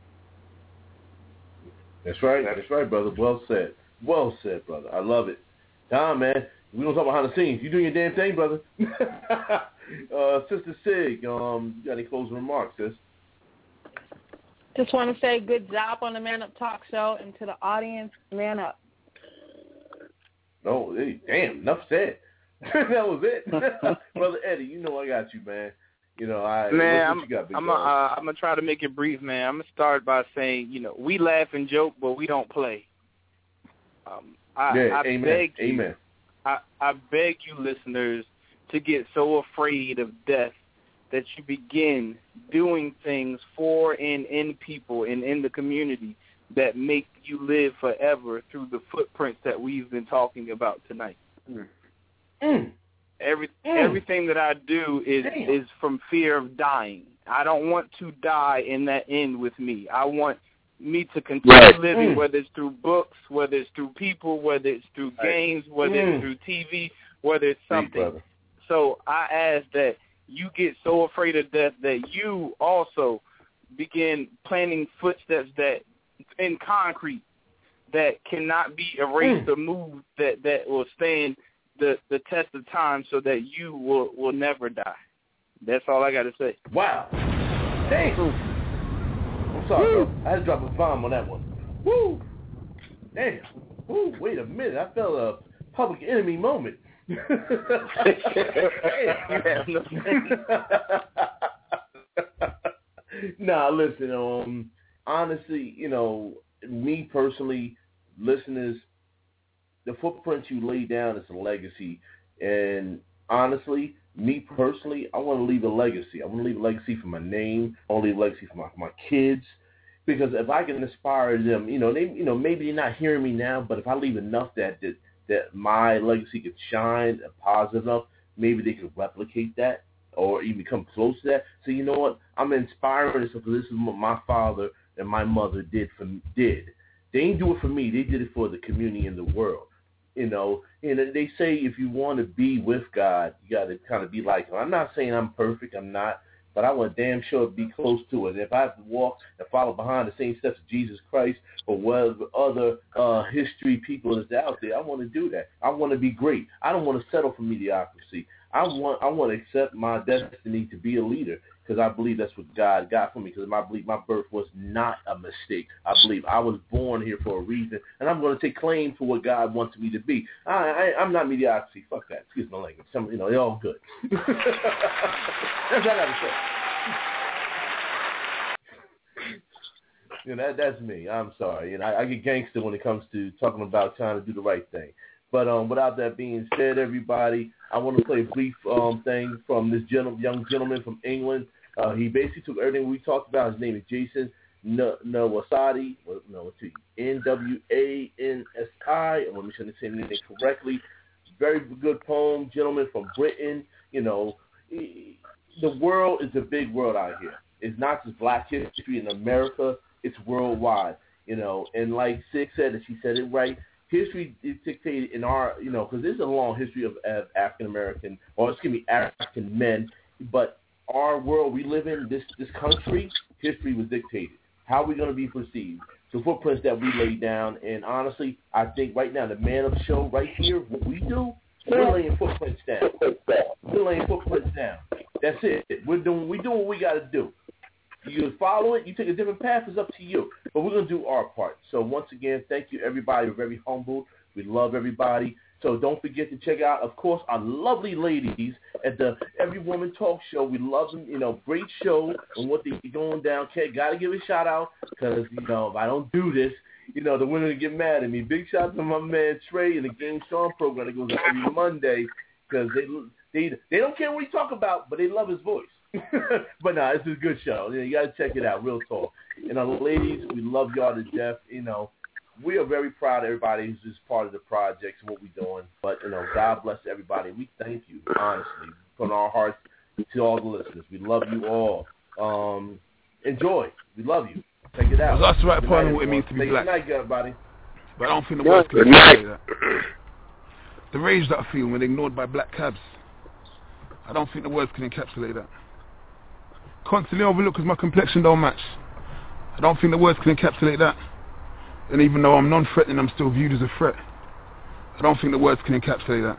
That's right. That's right, brother. Well said. Well said, brother. I love it. Tom, man, we don't talk behind the scenes. You doing your damn thing, brother. uh, Sister Sig, um, you got any closing remarks, sis? Just want to say good job on the Man Up Talk Show, and to the audience, man up. Oh, hey, damn, enough said. That was it. Brother Eddie, you know I got you, man. You know, I man, what I'm, you got, big I'm, uh, I'm going to try to make it brief, man. I'm going to start by saying, you know, we laugh and joke, but we don't play. Um, I, yeah, I amen. beg you, amen. I, I beg you listeners to get so afraid of death that you begin doing things for and in people and in the community that make you live forever through the footprints that we've been talking about tonight. Mm. Mm. Every mm. everything that I do is Damn. is from fear of dying. I don't want to die and that end with me. I want me to continue right. living, mm. whether it's through books, whether it's through people, whether it's through right. games, whether mm. it's through T V, whether it's something. Big So I ask that you get so afraid of death that you also begin planting footsteps that in concrete that cannot be erased mm. or moved, that, that will stand the, the test of time, so that you will, will never die. That's all I got to say. Wow. Damn. I'm sorry, Woo. bro. I had to drop a bomb on that one. Woo. Damn. Woo. Wait a minute. I felt a Public Enemy moment. Nah, listen, um, honestly, you know, me personally, listeners, the footprints you lay down is a legacy. And honestly, me personally, I want to leave a legacy. I want to leave a legacy for my name. I want to leave a legacy for my, my kids. Because if I can inspire them, you know, they, you know, maybe they're not hearing me now, but if I leave enough that that, that my legacy could shine positive enough, maybe they could replicate that or even come close to that. So you know what? I'm inspiring this because this is what my father and my mother did for did. They didn't do it for me. They did it for the community and the world. You know, and they say if you want to be with God, you got to kind of be like him. I'm not saying I'm perfect. I'm not. But I want damn sure to be close to it. And if I have to walk and follow behind the same steps of Jesus Christ or whatever other uh, history people is out there, I want to do that. I want to be great. I don't want to settle for mediocrity. I want I want to accept my destiny to be a leader because I believe that's what God got for me, because I believe my birth was not a mistake. I believe I was born here for a reason, and I'm going to take claim for what God wants me to be. I, I, I'm not mediocrity. Fuck that. Excuse my language. Some, you know, they're all good. That's what I got to say. You know, that, that's me. I'm sorry. You know, I, I get gangster when it comes to talking about trying to do the right thing. But um, without that being said, everybody, I want to play a brief um, thing from this gentle, young gentleman from England. Uh, he basically took everything we talked about. His name is Jason Nwasadi. Well, no, it's N W A N S I. I want to make sure I'm saying the name correctly. Very good poem, gentleman from Britain. You know, he, the world is a big world out here. It's not just black history in America. It's worldwide, you know. And like Sig said, and she said it right, history is dictated in our, you know, because there's a long history of, of African-American, or excuse me, African men. But our world we live in, this, this country, history was dictated. How are we going to be perceived? The footprints that we lay down. And honestly, I think right now, the Man Up Show right here, what we do, we're laying footprints down. We're laying footprints down. That's it. We're doing, we doing what we got to do. You follow it, you take a different path, it's up to you. But we're going to do our part. So once again, thank you, everybody. We're very humbled. We love everybody. So don't forget to check out, of course, our lovely ladies at the Every Woman Talk Show. We love them. You know, great show and what they're going down. Got to give a shout-out because, you know, if I don't do this, you know, the women will get mad at me. Big shout out to my man Trey and the Game Storm program that goes on every Monday because they, they, they don't care what he talk about, but they love his voice. But no, nah, it's a good show. You know, you got to check it out. Real talk. And uh, ladies, we love y'all to death. You know, we are very proud of everybody who's just part of the project and what we're doing. But, you know, God bless everybody. We thank you, honestly, from our hearts to all the listeners. We love you all. Um, enjoy. We love you. Check it out. That's right, part of what it means to be Say black. Good night, everybody. But I don't think the words can encapsulate that. The rage that I feel when ignored by black cabs, I don't think the words can encapsulate that. Constantly overlooked because my complexion don't match. I don't think the words can encapsulate that. And even though I'm non-threatening, I'm still viewed as a threat. I don't think the words can encapsulate that.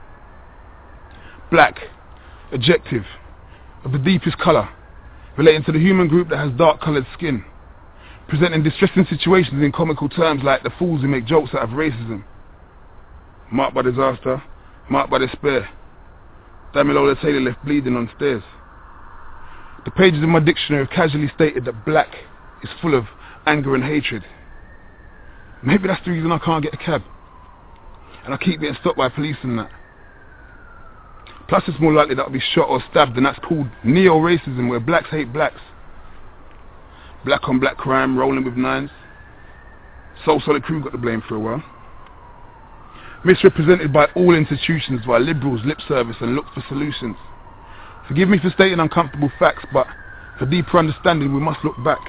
Black, adjective, of the deepest colour, relating to the human group that has dark-coloured skin, presenting distressing situations in comical terms like the fools who make jokes out of racism. Marked by disaster, marked by despair. Damilola Taylor left bleeding on stairs. The pages of my dictionary have casually stated that black is full of anger and hatred. Maybe that's the reason I can't get a cab. And I keep getting stopped by police and that. Plus it's more likely that I'll be shot or stabbed, and that's called neo-racism, where blacks hate blacks. Black on black crime, rolling with nines. Soul Solid Crew got the blame for a while. Misrepresented by all institutions, by liberals, lip service and look for solutions. Forgive me for stating uncomfortable facts, but for deeper understanding we must look back.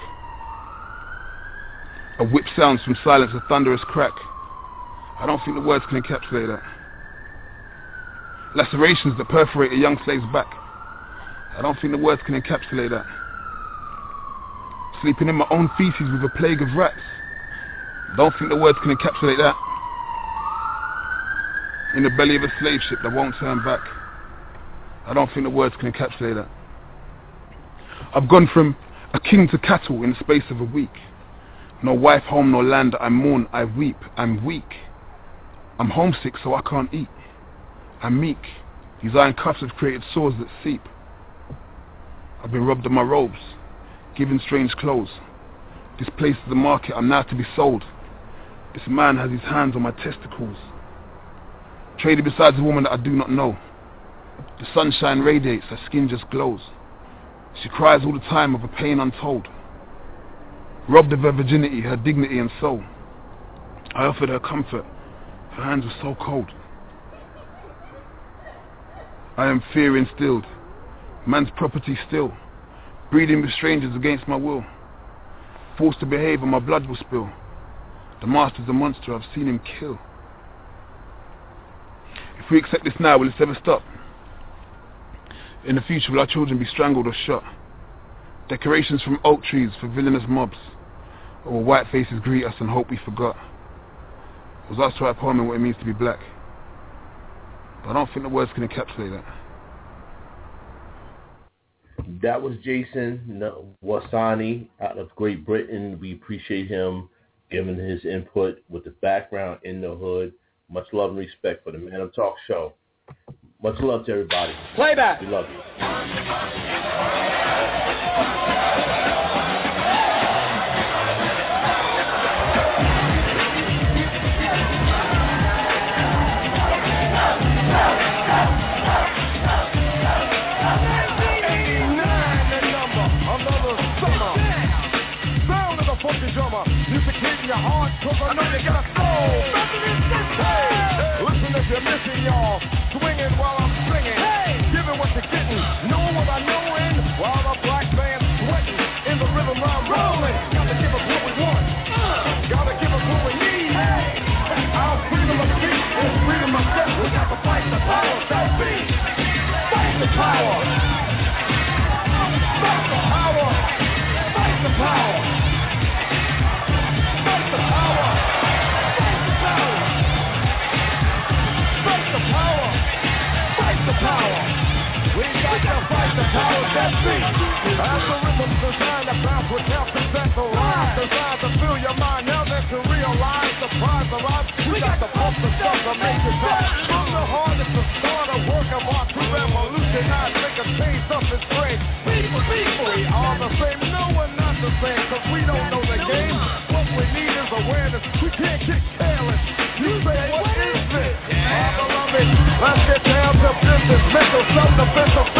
A whip sounds from silence, a thunderous crack. I don't think the words can encapsulate that. Lacerations that perforate a young slave's back. I don't think the words can encapsulate that. Sleeping in my own feces with a plague of rats. Don't think the words can encapsulate that. In the belly of a slave ship that won't turn back. I don't think the words can encapsulate that. I've gone from a king to cattle in the space of a week. No wife, home, no land, I mourn, I weep, I'm weak. I'm homesick so I can't eat. I'm meek. These iron cuffs have created sores that seep. I've been robbed of my robes, given strange clothes. This place is the market, I'm now to be sold. This man has his hands on my testicles. Traded beside a woman that I do not know. The sunshine radiates, her skin just glows. She cries all the time of a pain untold. Robbed of her virginity, her dignity and soul. I offered her comfort, her hands were so cold. I am fear instilled, man's property still, breeding with strangers against my will. Forced to behave or my blood will spill. The master's a monster, I've seen him kill. If we accept this now, will this ever stop? In the future, will our children be strangled or shot? Decorations from oak trees for villainous mobs, or will white faces greet us and hope we forgot? It was asked to write a poem on what it means to be black, but I don't think the words can encapsulate that. That was Jason Wasani out of Great Britain. We appreciate him giving his input with the background in the hood. Much love and respect for the Man Up Talk Show. Much love to everybody. Playback. We love you. Music hitting your heart, cause I know you got a soul. Hey, listen if you're missing, y'all. Swinging while I'm singing. Hey, giving what you're getting. Knowing what I know in, while the black man's sweating. In the rhythm I'm rolling. Gotta give us what we want. Gotta give us what we need. Our freedom of speech is freedom of death. We got to fight the power that be. Fight the power. Fight the power. Fight the power. Fight the power. Fight the power. Fight the power. Fight the power. We got to fight the power that be. Algorithms designed to bounce with self-central rhymes, designed to fill your mind now that you realize the prize of us. We got to pump the stuff to make it tough. From the hardest to start a work of art to revolutionize, make a change, something strange. People, people, we are the same. No, we're not the same, cause we don't know the game. What we need is awareness. We can't get careless. You say, what is this? I love it. Let's get down to business. Mental self-defense.